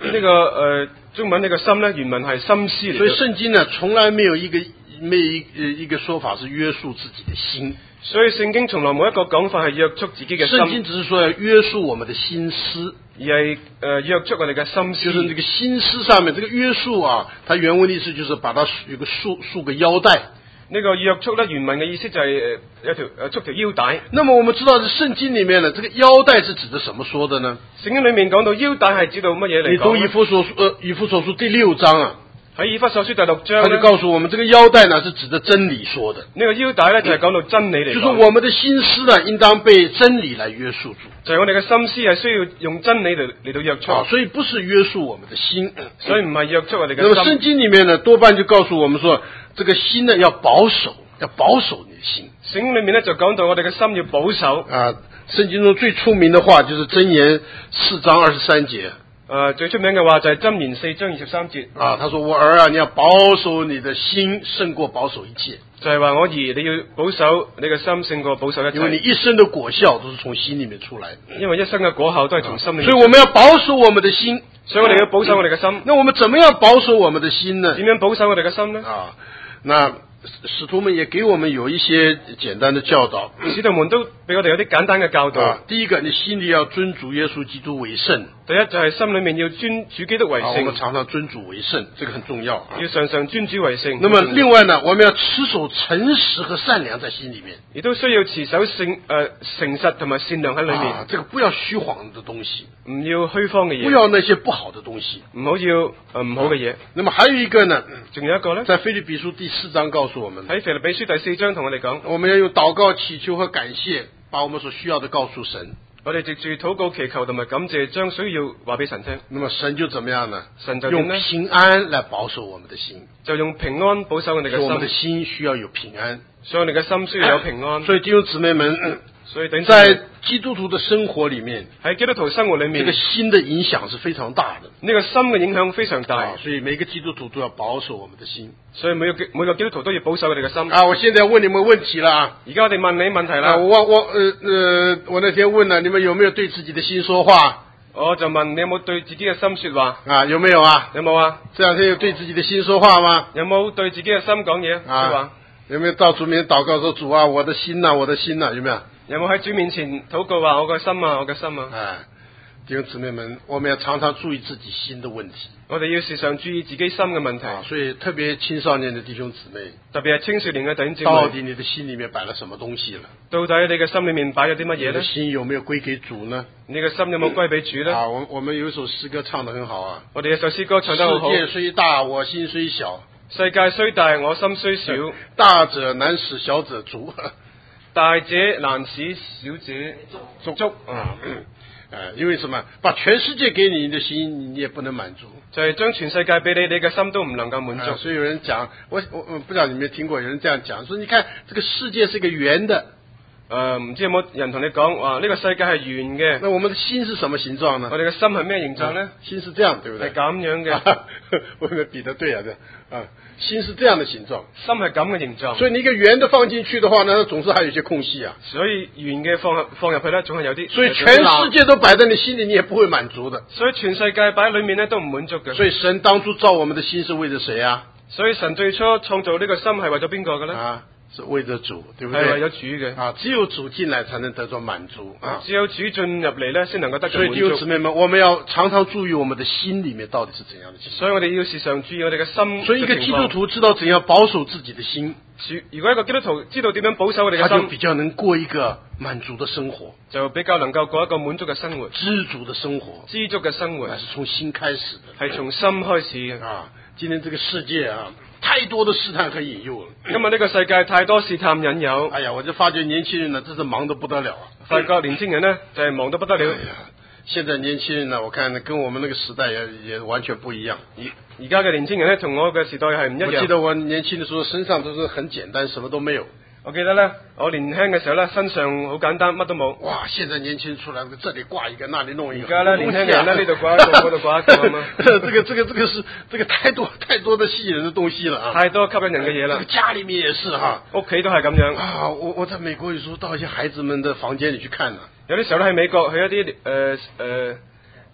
呢個誒中文呢個心咧，原文係心思嚟。 所以聖經呢，從來沒有一個沒有一呃一個說法是約束自己的心。 所以聖經從來冇一個講法係約束自己嘅心。 聖經只是說要約束我們的心思， 而係誒約束我哋嘅心思。 就是這個心思上面，這個約束啊，它原文的意思就是把它有個束束個腰帶。 呢個約束咧，原文嘅意思就係誒有條誒束條腰帶。 那麼我們知道，在聖經裡面呢，這個腰帶是指的什麼說的呢？ 聖經裡面講到腰帶係指到乜嘢嚟講？ 你讀以弗所書，呃，以弗所書第六章啊。 喺以弗所書第六章， 他就告訴我們，這個腰帶呢是指着真理說的。 呢個腰帶咧就係講到真理嚟講， 就是我們的心思呢，應當被真理來約束住。 就係我哋嘅心思係需要用真理嚟嚟到約束。 啊，所以不是約束我們的心， 所以唔係約束我哋嘅心。 那麼聖經裡面呢，多半就告訴我們說，這個心呢要保守，要保守你的心。 聖經裡面咧就講到我哋嘅心要保守。 啊，聖經中最出名的話就是箴言四章二十三節。 誒、呃，最出名嘅話就係箴言四章二十三節。 啊，他說：我兒啊，你要保守你的心，勝過保守一切。 就係話我兒，你要保守你嘅心，勝過保守一切。 因為你一生的果效都是從心裡面出來的。 因為一生嘅果效都係從心裡面出來的。 所以我們要保守我們的心。 所以我哋要保守我哋嘅心。 那我們怎麼樣保守我們的心呢？ 點樣保守我哋嘅心呢？ 啊，那使徒們也給我們有一些簡單的教導。 使徒們都俾我哋有啲簡單嘅教導。 啊，第一個，你心裡要尊主耶穌基督為聖。 第一就係心裡面要尊主基督為聖。 啊，我們常常尊主為聖，這個很重要。 要常常尊主為聖。 那麼另外呢，我們要持守誠實和善良在心裡面。 亦都需要持守聖誒、呃、誠實同埋善良喺裡面。 啊，這個不要虛謊的東西， 唔要虛謊嘅嘢。 不要那些不好的東西， 唔好要誒唔好嘅嘢。 那麼還有一個呢， 仲有一個咧， 在腓立比書第四章告訴我們， 喺腓立比書第四章同我哋講， 我們要用禱告、祈求和感謝，把我們所需要的告訴神。 我哋藉住禱告、祈求同埋感謝，將需要話俾神聽。 那麼神就怎麼樣呢？ 神就用平安來保守我們的心， 就用平安保守我哋嘅心。 我們的心需要有平安， 所以我哋嘅心需要有平安。 所以弟兄姊妹們，嗯、 所以等在基督徒的生活裡面， 喺基督徒生活裡面， 這個心的影響是非常大的。 呢個心嘅影響非常大， 啊，所以每個基督徒都要保守我們的心。 所以每個每個基督徒都要保守佢哋嘅心。 啊，我現在問你們問題啦。 而家我哋問你問題啦。 啊，我我呃呃，我那天問了，你們有沒有對自己的心說話？ 我就問你有冇對自己嘅心說話？ 啊，有沒有啊？ 有冇啊？ 這兩天有對自己的心說話嗎？ 有冇對自己嘅心講嘢？ 啊， 說話？ 有沒有到主面禱告說主啊，我的心呐、啊，我的心呐、啊，有沒有？ 有冇喺主面前禱告話我嘅心啊，我嘅心啊？ 哎，弟兄姊妹們，我們要常常注意自己心的問題。 我哋要時常注意自己心嘅問題。 啊，所以特別青少年的弟兄姊妹， 特別係青少年嘅弟兄姊妹， 到底你的心裡面擺了什麼東西了？ 到底你嘅心裡面擺咗啲乜嘢咧？ 你的心有沒有歸給主呢？ 你嘅心有冇歸俾主咧？ 啊，我我們有一首詩歌唱得很好啊。 我哋有首詩歌唱得好好。 世界雖大，我心雖小。 世界雖大，我心雖小。 大者難使小者足。 大者難使小者足足啊！ 呃，因為什麼？把全世界給你的心，你也不能滿足。 就係將全世界俾你，你嘅心都唔能夠滿足。 呃、所以有人講，我我我不知道你有沒有聽過，有人這樣講，說你看這個世界是一個圓的。 誒，唔知有冇人同你講話呢個世界係圓嘅？ 那我們的心是什麼形狀呢？ 我哋嘅心係咩形狀呢？ 心是這樣，對不對？ 係咁樣嘅。 我覺得比得對啊，這啊，心是這樣的形狀。 心係咁嘅形狀。 所以你一個圓的放進去的話呢，總是還有一些空隙啊。 所以圓嘅放入放入去咧，總係有啲。 所以全世界都擺在你心裡，你也不會滿足的。 所以全世界擺喺裏面咧，都唔滿足嘅。 所以神當初造我們的心是為着誰啊？ 所以神最初創造呢個心係為咗邊個嘅咧？ 啊。是為着主，對不對？ 係為咗主嘅啊，只有主進來才能得到滿足啊！ 只有主進入嚟咧，先能夠得到滿足。 所以弟兄姊妹們，我們要常常注意我們的心裡面到底是怎樣的情況。 所以我哋要時常注意我哋嘅心。 所以一個基督徒知道怎樣保守自己的心。 如果一個基督徒知道點樣保守我哋嘅心， 他就比較能過一個滿足的生活， 就比較能夠過一個滿足嘅生活， 知足的生活， 知足嘅生活， 那是從心開始的， 係從心開始嘅啊！今天這個世界啊，太多的試探和引誘了。 今日呢個世界太多試探引誘。 哎呀，我就發覺年輕人呢，真是忙得不得了啊！ 發覺年輕人呢，就係、是、忙得不得了。 哎呀，現在年輕人呢，我看跟我們那個時代也也完全不一樣。 而而家嘅年輕人呢，同我嘅時代係唔一樣。 我記得我年輕的時候，身上都是很簡單，什麼都沒有。 我記得咧，我年輕嘅時候咧，身上好簡單，乜都冇。 哇！現在年輕人出來，這裏掛一個，那裏弄一個。 而家咧，年輕人咧，呢度掛一個，嗰度掛一個咁啊。 這個、這個、這個是這個太多太多的吸引人的東西了啊！ 太多吸引人嘅嘢啦。 這個家裏面也是哈， 屋企都係咁樣。 啊，我我在美國有時候到一些孩子們的房間裏去看呢。 有啲時候咧喺美國去一啲誒誒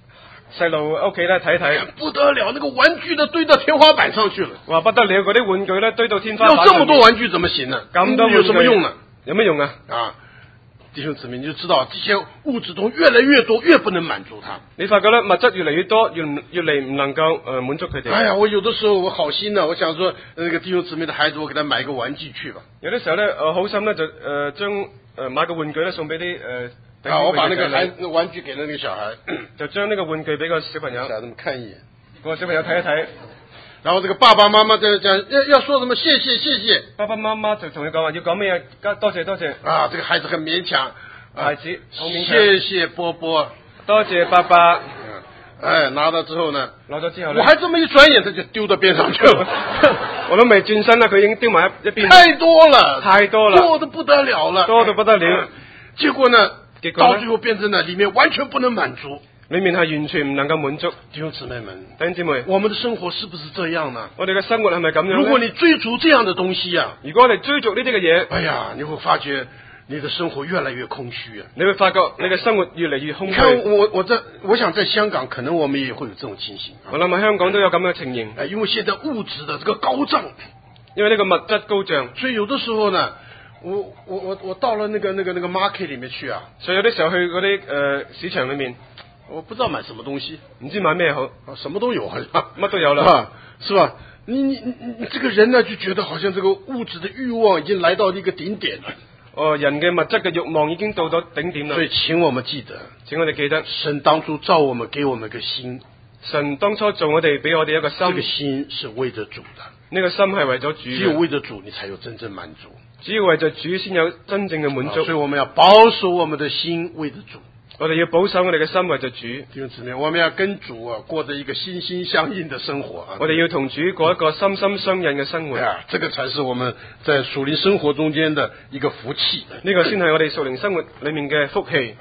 細路屋企咧睇睇， 不得了，那个玩具都堆到天花板上去了。 話不得了，嗰啲玩具咧堆到天花板。 要這麼多玩具怎麼行呢？ 咁多有什麼用呢？ 有咩用啊？ 啊，弟兄姊妹，你就知道這些物質中越來越多，越不能滿足他。 你發覺咧，物質越嚟越多，越越嚟唔能夠誒滿足佢哋。 哎呀，我有的時候我好心呢，我想說，那個弟兄姊妹的孩子，我給他買個玩具去吧。 有啲時候咧，我好心咧就誒將誒買個玩具咧送俾啲誒。 啊！我把那個孩那玩具給了那個小孩， 就將呢個玩具俾個小朋友， 小孩子看一眼， 個小朋友睇一睇， 然後這個爸爸媽媽在講要要說什麼謝謝謝謝， 爸爸媽媽就同佢講話要講咩嘢，多謝多謝。啊， 這個孩子很勉強， 孩子好勉強。 謝謝波波， 多謝爸爸。 哎，拿到之後呢？ 拿咗之後， 我還這麼一轉眼，他就丟到邊上去了。 我都未轉身啦，佢已經丟埋一一邊。 太多了， 太多了， 多得不得了了， 多得不得了。 結果呢？到最後變成了裏面完全不能滿足， 裏面係完全唔能夠滿足。 弟兄姊妹們， 弟兄姊妹， 我們的生活是不是這樣呢？ 我哋嘅生活係咪咁樣？ 如果你追逐這樣的東西啊， 如果我哋追逐呢啲嘅嘢， 哎呀，你會發覺你的生活越來越空虛啊！ 你會發覺你嘅生活越嚟越空虛。你看我我在我想在香港，可能我們也會有這種情形。 我諗喺香港都有咁嘅情形。 哎，因為現在物質的這個高漲， 因為呢個物質高漲， 所以有的時候呢。我我我我到了那個那個那個 market 裏面去啊， 所以有啲時候去嗰啲誒市場裏面， 我不知道買什麼東西， 唔知買咩好， 什麼都有好像， 乜都有啦， 啊，是吧？你你你你這個人呢就覺得好像這個物質的慾望已經來到一個頂點了。 哦，人嘅物質嘅慾望已經到咗頂點啦。 所以請我們記得， 請我哋記得， 神當初造我們，給我們個心。 神當初做我哋，俾我哋一個心， 這個心是為着主的。 呢個心係為咗主， 只有為着主，你才有真正滿足。 只要為着主，先有真正嘅滿足。 所以我們要保守我們的心，為着主。 我哋要保守我哋嘅心，為着主。 弟兄姊妹，我們要跟主啊過着一個心心相印的生活啊。 我哋要同主過一個心心相印嘅生活。 啊，這個才是我們在屬靈生活中間的一個福氣。 呢個先係我哋屬靈生活裏面嘅福氣。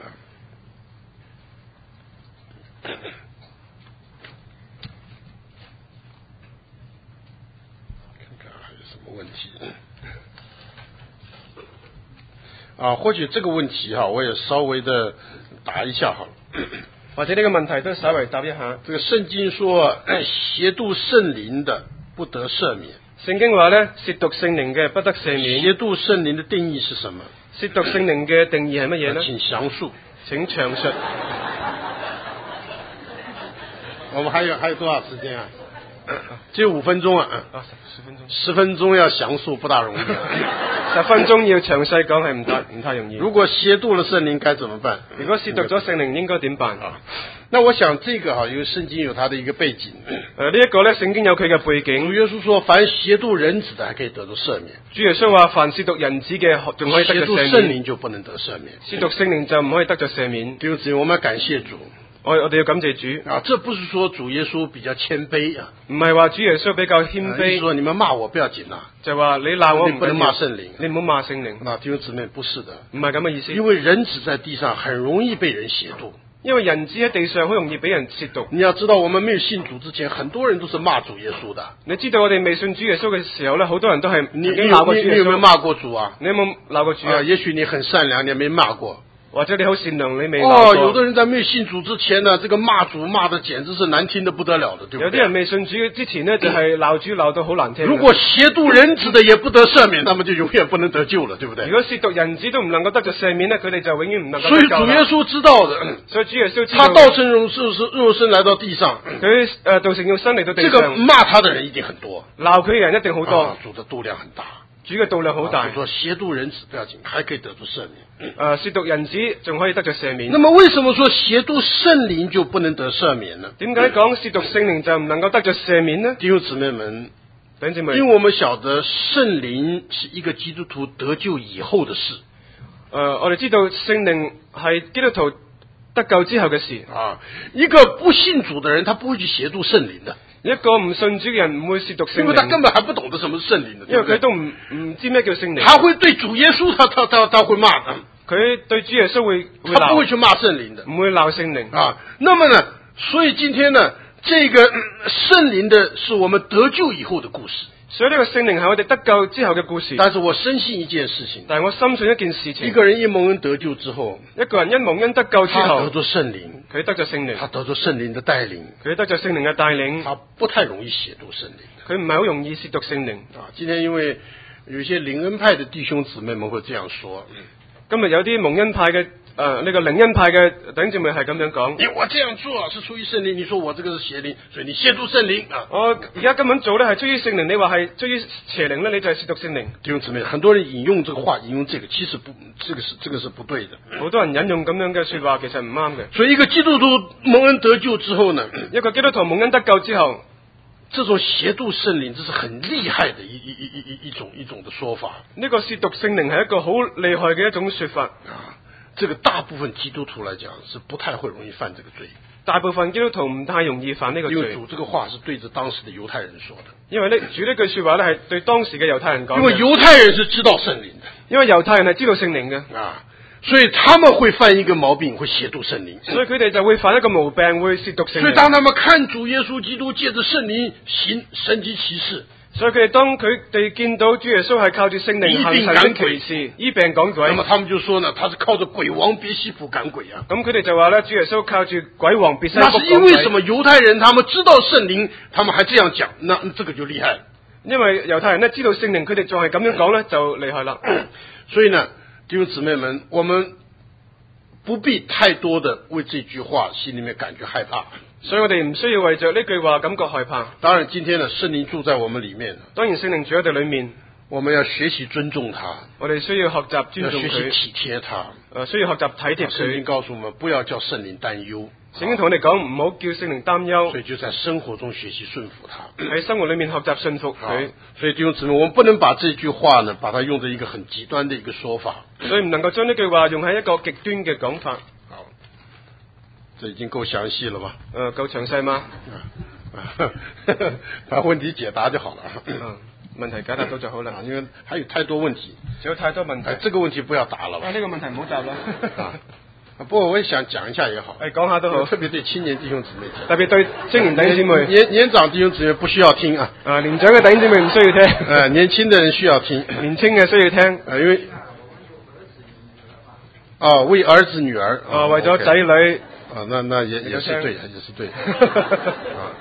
問題啊，或許這個問題哈，我也稍微的答一下哈， 或者呢個問題都稍微答一下。 這個聖經說，褻瀆聖靈的不得赦免。 聖經話呢，褻瀆聖靈嘅不得赦免。 褻瀆聖靈的定義是什麼？ 褻瀆聖靈嘅定義係乜嘢呢？ 請詳述， 請詳述。 我們還有還有多少時間啊？只有五分鐘啊！ 啊，十分鐘， 十分鐘要詳述不大容易。 十分鐘要詳細講係唔太唔太容易。 如果褻瀆了聖靈該怎麼辦？ 如果褻瀆咗聖靈應該點辦啊？ 那我想這個哈，因為聖經有它的一個背景。 誒，呢一個咧，聖經有佢嘅背景。 主耶穌說，凡褻瀆人子的，還可以得到赦免。 主耶穌話，凡褻瀆人子嘅，仲可以得到赦免。 褻瀆聖靈就不能得赦免。 褻瀆聖靈就唔可以得到赦免。 弟兄姊妹，我們要感謝主。 我我哋要感謝主啊！這不是說主耶穌比較謙卑啊， 唔係話主耶穌比較謙卑。 啊、說你們罵我不要緊啦， 就話你鬧我唔不能罵聖靈， 你唔好罵聖靈。 啊，弟兄姊妹，不是的， 唔係咁嘅意思。 因為人子在地上很容易被人褻瀆， 因為人子喺地上好容易俾人褻瀆。 你要知道，我們沒有信主之前，很多人都是罵主耶穌的。 你知道我哋未信主耶穌嘅時候咧，好多人都係你你鬧過主耶穌，你有沒有罵過主啊？ 你有冇鬧過主啊？ 啊，也許你很善良，你也沒罵過。 或者你好善良，你未鬧過。 哦，有的人在沒有信主之前呢，這個罵主罵的簡直是難聽得不得了的，對不對？ 有啲人未信主之前呢，就係鬧主鬧到好難聽。 如果褻瀆人子的也不得赦免，那麼就永遠不能得救了，對不對？ 如果褻瀆人子都唔能夠得着赦免呢，佢哋就永遠唔能夠得救。 所以主耶穌知道的， 所以主耶穌知道， 他道成肉身肉身來到地上， 佢誒道成肉身嚟到地上， 這個罵他的人一定很多， 鬧佢嘅人一定好多。 啊，主的度量很大。 主嘅度量好大。 啊，說褻瀆人子不要緊，還可以得到赦免。 誒，褻瀆人子仲可以得着赦免。 那麼為什麼說褻瀆聖靈就不能得赦免呢？ 點解講褻瀆聖靈就唔能夠得着赦免呢？ 弟兄姊妹們， 弟兄姊妹， 因為我們曉得聖靈是一個基督徒得救以後的事。 誒、呃，我哋知道聖靈係基督徒得救之後嘅事。 啊，一個不信主的人，他不會去褻瀆聖靈的。 一個唔信主嘅人唔會褻瀆聖靈， 因為他根本還不懂得什麼是聖靈的， 因為佢都唔唔知咩叫聖靈。 他會對主耶穌，他他他他會罵的。 佢對主耶穌會，會他不會去罵聖靈的， 唔會鬧聖靈啊。那麼呢，所以今天呢，這個、嗯、聖靈的是我們得救以後的故事。 所以呢個聖靈係我哋得救之後嘅故事。 但是我深信一件事情， 但係我深信一件事情， 一個人因蒙恩得救之後， 一個人因蒙恩得救之後， 他得咗聖靈， 佢得咗聖靈， 他得咗聖靈的帶領， 佢得咗聖靈嘅帶領， 他不太容易褻瀆聖靈， 佢唔係好容易褻瀆聖靈。 啊，今天因為有一些靈恩派的弟兄姊妹們會這樣說， 今日有啲蒙恩派嘅誒呢個靈恩派嘅弟兄姊妹係咁樣講。 你我這樣做是出於聖靈，你說我這個是邪靈，所以你褻瀆聖靈啊！ 我而家咁樣做咧係出於聖靈，你話係出於邪靈咧，你就係褻瀆聖靈。 弟兄姊妹，很多人引用這個話，引用這個，其實不，這個是這個是不對的。 好多人引用咁樣嘅說話，其實唔啱嘅。 所以一個基督徒蒙恩得救之後呢， 一個基督徒蒙恩得救之後， 這種褻瀆聖靈，這是很厲害的一一一一一一種一種的說法。 呢個褻瀆聖靈係一個好厲害嘅一種說法。 啊，這個大部分基督徒來講是不太會容易犯這個罪。 大部分基督徒唔太容易犯呢個罪。 因為主這個話是對着當時的猶太人說的。 因為呢主呢句說話咧係對當時嘅猶太人講嘅。 因為猶太人是知道聖靈的。 因為猶太人係知道聖靈嘅。 啊。所以他們會犯一個毛病，會褻瀆聖靈。 所以佢哋就會犯一個毛病，會褻瀆聖靈。 所以當他們看主耶穌基督借着聖靈行神蹟奇事， 所以佢哋當佢哋見到主耶穌係靠住聖靈行神蹟奇事，醫病趕鬼， 那麼他們就說呢，他是靠着鬼王別西卜趕鬼啊。 咁佢哋就話咧，主耶穌靠住鬼王別西卜趕鬼。 那是因為什麼？猶太人他們知道聖靈，他們還這樣講，那這個就厲害了。 因為猶太人呢知道聖靈，佢哋仲係咁樣講咧，就厲害啦。 所以呢，弟兄姊妹們，我們不必太多的為這句話心裏面感覺害怕， 所以我哋唔需要為着呢句話感覺害怕。 當然，今天呢，聖靈住在我們裏面， 當然聖靈住喺我哋裏面， 我們要學習尊重他， 我哋需要學習尊重佢， 要學習體貼他， 誒，需要學習體貼佢。 聖經告訴我們，不要叫聖靈擔憂。 聖經同我哋講唔好叫聖靈擔憂， 所以就在生活中學習順服他， 喺生活裏面學習順服佢。 所以弟兄姊妹，我們不能把這句話呢，把它用在一個很極端的一個說法。 所以唔能夠將呢句話用喺一個極端嘅講法。 好，這已經夠詳細了吧？ 誒、呃，夠詳細嗎？ 把問題解答就好了。 嗯，問題解答到就好啦。 因為還有太多問題， 仲有太多問題。 這個問題不要答了吧？ 啊，呢個問題唔好答啦。 啊。不過我也想講一下也好， 誒，講下都好， 特別對青年弟兄姊妹講， 特別對青年弟兄姊妹， 年年長弟兄姊妹不需要聽啊， 啊，年長嘅弟兄姊妹唔需要聽， 誒、呃，年輕的人需要聽， 年輕嘅需要聽， 啊，因為，哦，為兒子女兒， 啊，為咗仔女， 啊，那那也也是對，也是對，啊，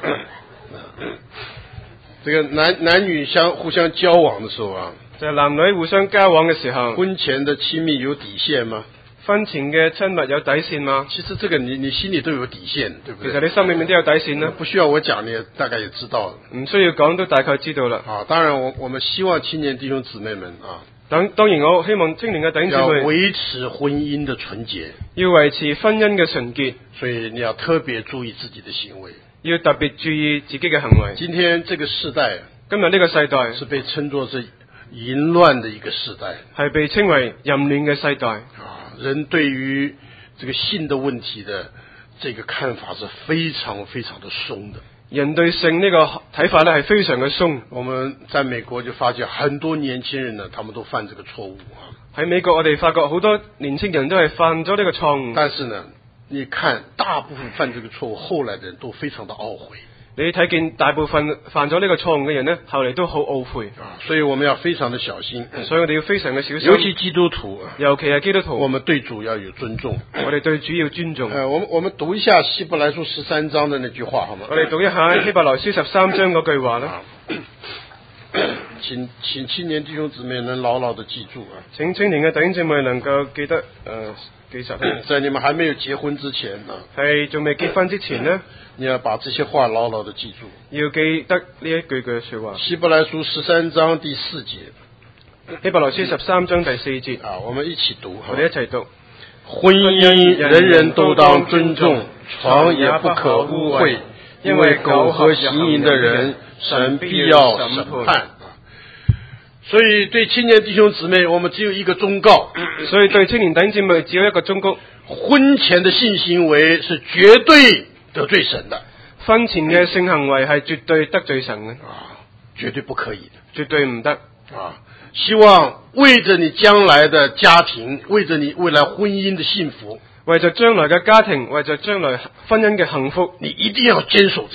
這個男男女相互相交往的時候啊， 就係男女互相交往嘅時候， 婚前的親密有底線嗎？ 婚前嘅親密有底線嗎？ 其實這個你你心裏都有底線，對不對？ 其實你心裏面都有底線啦。 不需要我講，你也大概也知道。 唔需要講都大概知道啦。 啊，當然我我們希望青年弟兄姊妹們啊， 當當然我希望青年嘅弟兄姊妹要維持婚姻的純潔， 要維持婚姻嘅純潔， 所以你要特別注意自己的行為， 要特別注意自己嘅行為。 今天這個世代， 今日呢個世代是被稱作是淫亂的一個世代， 係被稱為淫亂嘅世代。 啊，人對於這個性的問題的這個看法是非常非常的鬆的。 人對性呢個睇法呢係非常嘅鬆。 我們在美國就發現很多年輕人呢，他們都犯這個錯誤啊。 喺美國我哋發覺好多年輕人都係犯咗呢個錯誤。 但是呢，你看大部分犯這個錯誤，後來的人都非常的懊悔。 你睇見大部分犯咗呢個錯誤嘅人呢，後嚟都好懊悔啊，所以我們要非常的小心。 所以我哋要非常嘅小心。 尤其基督徒， 尤其係基督徒， 我們對主要有尊重。 我哋對主要尊重。 呃，我們我們讀一下希伯來書十三章的那句話，好嗎？ 我哋讀一下希伯來書十三章嗰句話啦。 請請青年弟兄姊妹能牢牢的記住啊！ 請青年嘅弟兄姊妹能夠記得誒、呃、記實。 在你們還沒有結婚之前啊， 係仲未結婚之前呢， 你要把這些話牢牢的記住。 要記得呢一句句說話。 希伯來書十三章第四節。 希伯來書十三章第四節啊，我們一起讀， 我哋一齊讀。 婚姻人人都當尊重，床也不可污穢，因為苟合行淫的人，神必要審判。所以對青年弟兄姊妹，我們只有一個忠告。 所以對青年弟兄姊妹只有一個忠告： 婚前的性行為是絕對得罪神的。 婚前嘅性行為係絕對得罪神嘅， 啊，絕對不可以的， 絕對唔得。 啊，希望為着你將來的家庭，為着你未來婚姻的幸福， 為着將來嘅家庭，為着將來婚姻嘅幸福， 你一定要堅守這個。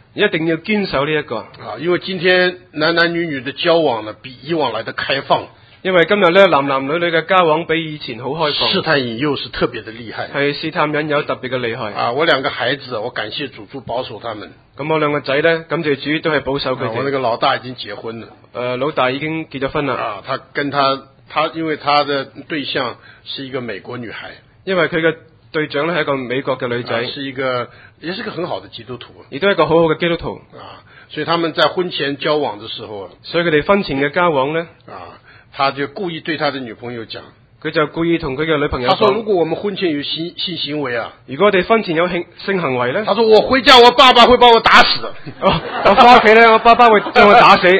一定要堅守呢一個。 啊，因為今天男男女女的交往呢，比以往來的開放。 因為今日咧男男女女嘅交往比以前好開放。 試探引誘是特別的厲害。 係試探引誘特別嘅厲害。 啊，我兩個孩子，我感謝主主保守他們。 咁我兩個仔咧，感謝主都係保守佢哋。 啊，我那個老大已經結婚了。誒、 呃，老大已經結咗婚啦。 啊，他跟他他因為他的對象是一個美國女孩。 因為佢嘅對象咧係一個美國嘅女仔。 啊，是一個也是一個很好的基督徒。 亦都係一個好好嘅基督徒。 啊，所以他們在婚前交往的時候啊。 所以佢哋婚前嘅交往咧。 啊。他就故意對他的女朋友講， 佢就故意同佢嘅女朋友講， 他說如果我們婚前有性性行為啊， 如果我哋婚前有性性行為咧， 他說我回家我爸爸會把我打死的。 哦，我翻屋企咧，我爸爸會將我打死。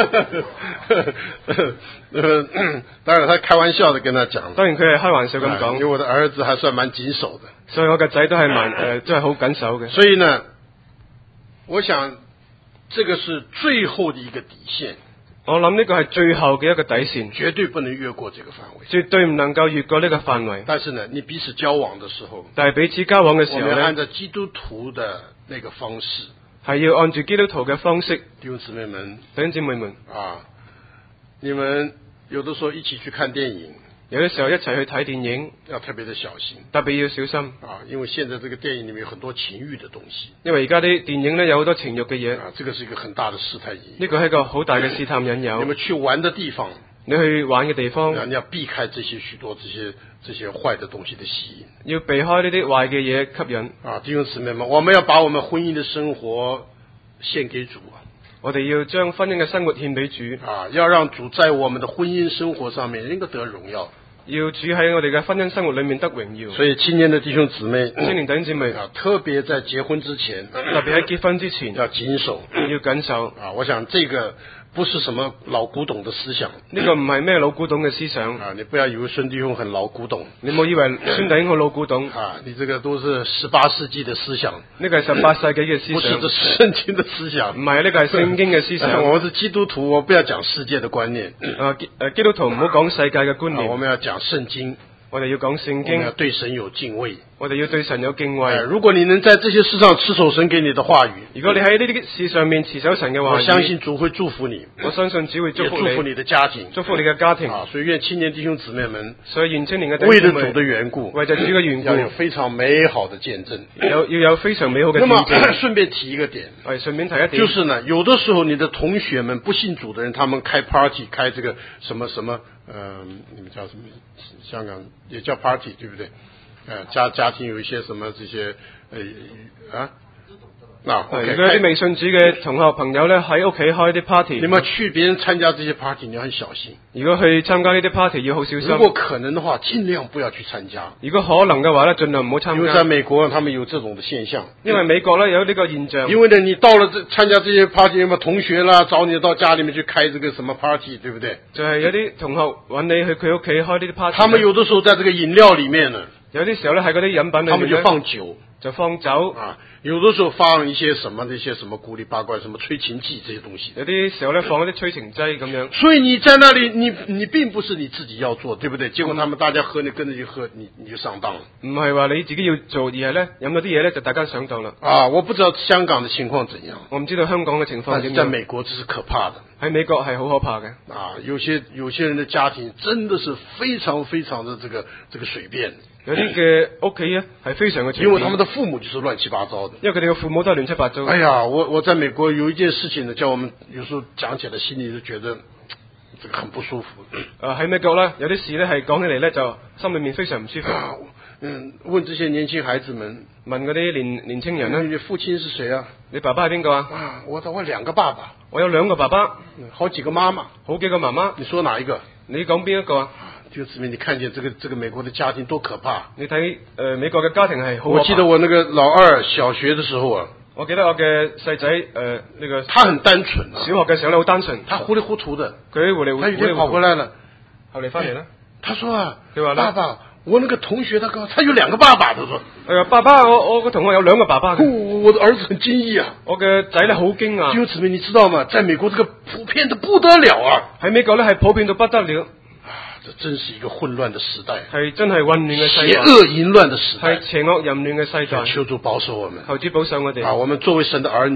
當然他開玩笑的跟他講， 當然佢係開玩笑咁講， 因為我的兒子還算蠻謹守的， 所以我嘅仔都係蠻誒，真係好緊守嘅。 所以呢，我想這個是最後的一個底線。 我諗呢個係最後嘅一個底線， 絕對不能越過這個範圍， 絕對唔能夠越過呢個範圍。 但是呢，你彼此交往的時候， 但係彼此交往嘅時候咧， 我們按照基督徒的那個方式， 係要按住基督徒嘅方式。 弟兄姊妹們， 弟兄姊妹們啊，你們有的時候一起去看電影。 有啲時候一齊去睇電影， 要特別的小心， 特別要小心啊！因為現在這個電影裏面有很多情欲的東西， 因為而家啲電影咧有好多情欲嘅嘢， 啊，這個是一個很大的試探引誘， 呢個係一個好大嘅試探引誘。 你們去玩的地方， 你去玩嘅地方， 你要避開這些許多這些這些壞的東西的吸引， 要避開呢啲壞嘅嘢吸引。 啊，弟兄姊妹們，我們要把我們婚姻的生活獻給主啊！ 我哋要將婚姻嘅生活獻俾主啊，要讓主在我們的婚姻生活上面能夠得榮耀。 要主喺我哋嘅婚姻生活裏面得榮耀。 所以青年的弟兄姊妹， 青年弟兄姊妹啊，特別在結婚之前， 特別喺結婚之前要謹守， 要謹守。 啊，我想這個不是什麼老古董的思想， 呢個唔係咩老古董嘅思想。 啊，你不要以為孫弟兄很老古董， 你冇以為孫弟兄好老古董。 啊，你這個都是十八世紀的思想。 呢個係十八世紀嘅思想， 不是這聖經的思想。 唔係，呢個係聖經嘅思想。 我們是基督徒，我不要講世界的觀念。 啊，誒，基督徒唔好講世界嘅觀念， 我們要講聖經。 我哋要講聖經， 我們要對神有敬畏， 我哋要對神有敬畏。 如果你能在這些事上持守神給你的話語， 如果你喺呢啲事上面持守神嘅話語， 我相信主會祝福你。 我相信主會祝福你， 祝福你的家庭， 祝福你嘅家庭。 啊，所以願青年弟兄姊妹們， 所以願青年嘅弟兄姊妹為了主的緣故， 為着主嘅緣故， 要有非常美好的見證， 有要有非常美好嘅見證。 那麼順便提一個點， 係順便提一點， 就是呢，有的時候你的同學們不信主的人，他們開 party 開這個什麼什麼。嗯、呃，你們叫什麼？香港也叫 party， 對不對？呃，家家庭有一些什麼這些，呃啊，嗱， 如果啲未信主嘅同學朋友咧喺屋企開啲 party， 你們去別人參加這些 party，你要很小心。 如果去參加呢啲 party 要好小心。 如果可能的話，盡量不要去參加。 如果可能嘅話咧，盡量唔好參加。 因為在美國，他們有這種的現象。 因為美國咧有呢個現象。 因為呢，你到了這參加這些 party，有冇同學啦找你到家裏面去開這個什麼 party，對不對？ 就係有啲同學揾你去佢屋企開呢啲 party。 他們有的時候在這個飲料裏面呢， 有啲時候咧喺嗰啲飲品裏面， 他們就放酒， 就放酒啊。有的時候放一些什麼那些什麼古里八怪什麼催情劑這些東西， 有啲時候咧放一啲催情劑咁樣。 所以你在那裏，你你並不是你自己要做，對不對？結果他們大家喝，你跟着去喝，你你就上當了。 唔係話你自己要做，而係咧飲咗啲嘢咧就大家上當啦。 啊，我不知道香港的情況怎樣， 我唔知道香港嘅情況點樣。 但是在美國這是可怕的。 喺美國係好可怕嘅。 啊，有些有些人的家庭真的是非常非常的這個這個隨便。 有啲嘅屋企咧係非常嘅隨便， 因為他們的父母就是亂七八糟的。 因為佢哋嘅父母都係亂七八糟。 哎呀，我我在美國有一件事情呢，叫我們有時候講起來心裏就覺得這個很不舒服。 誒喺美國咧，有啲事咧係講起嚟咧就心裏面非常唔舒服。 啊、嗯，問這些年輕孩子們， 問嗰啲年年輕人咧， 你父親是誰啊？ 你爸爸係邊個啊？ 啊，我我兩個爸爸， 我有兩個爸爸， 好幾個媽媽， 好幾個媽媽。 你說哪一個？ 你講邊一個啊？ 就指明你看見這個這個美國的家庭多可怕。 你睇誒、呃、美國嘅家庭係好可怕。 我記得我那個老二小學的時候啊， 我記得我嘅細仔誒呢個， 他很單純、啊， 小學嘅時候咧好單純， 他糊裡糊塗的， 佢糊裡糊塗， 他有一天跑回來了， 後嚟翻嚟啦， 他說啊， 佢話爸爸，我那個同學他講他有兩個爸爸，他說， 哎呀爸爸，我我個同學有兩個爸爸嘅、 哦，我的兒子很驚異啊， 我嘅仔咧好驚訝， 就此你知道嗎？在美國這個普遍得不得了啊， 喺美國咧係普遍到不得了。 這真是一個混亂的時代， 係真係混亂嘅世代， 邪惡淫亂的時代， 係邪惡淫亂嘅世代。 求主保守我們， 求主保守我哋。 啊，我們作為神的兒女，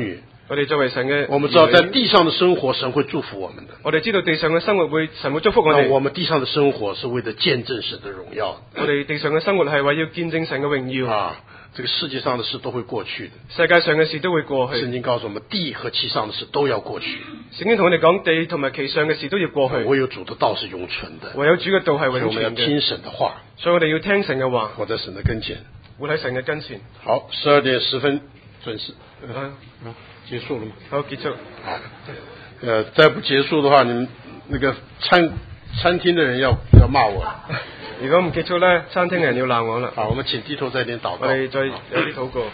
我哋作為神嘅， 我們知道在地上的生活，神會祝福我們的。 我哋知道地上嘅生活會神會祝福我哋。 那我們地上的生活是為了見證神的榮耀。 我哋地上嘅生活係為要見證神嘅榮耀。 啊，這個世界上的事都會過去的。 世界上嘅事都會過去。 聖經告訴我們，地和其上的事都要過去。 聖經同我哋講，地同埋其上嘅事都要過去。 唯有主的道是永存的。 唯有主嘅道係永存嘅。 我們要聽神的話。 所以我哋要聽神嘅話。 活在神的跟前。 活喺神嘅跟前。 好，十二點十分準時。 嗯啊，結束了嗎？ 好，結束。 好，呃，再不結束的話，你們那個餐餐廳的人要要罵我。 如果唔結束咧，餐廳嘅人要鬧我啦。 好，我們請低頭再點禱告。 我哋再有啲禱告。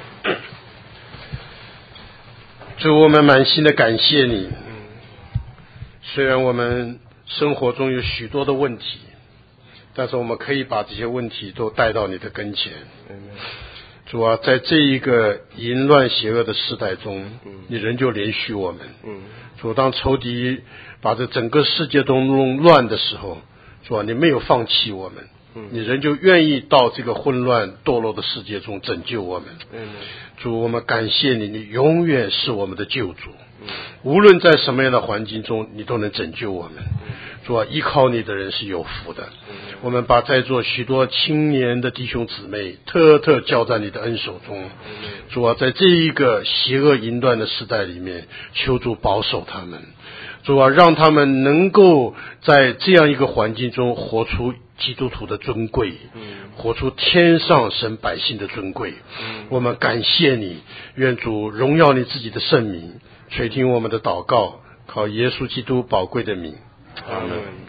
主，我們滿心的感謝你。雖然我們生活中有許多的問題，但是我們可以把這些問題都帶到你的跟前。主啊，在這一個淫亂邪惡的時代中，你仍舊憐恤我們。主，當仇敵把這整個世界都弄亂的時候，主啊，你沒有放棄我們，你仍舊願意到這個混亂墮落的世界中拯救我們。主，我們感謝你，你永遠是我們的救主，無論在什麼樣的環境中，你都能拯救我們。主啊，依靠你的人是有福的。我們把在座許多青年的弟兄姊妹特特交在你的恩手中。主啊，在這一個邪惡淫亂的時代裡面，求主保守他們。主啊，讓他們能夠在這樣一個環境中活出基督徒的尊貴，活出天上神百姓的尊貴。我們感謝你，願主榮耀你自己的聖名，垂聽我們的禱告，靠耶穌基督寶貴的名。阿們。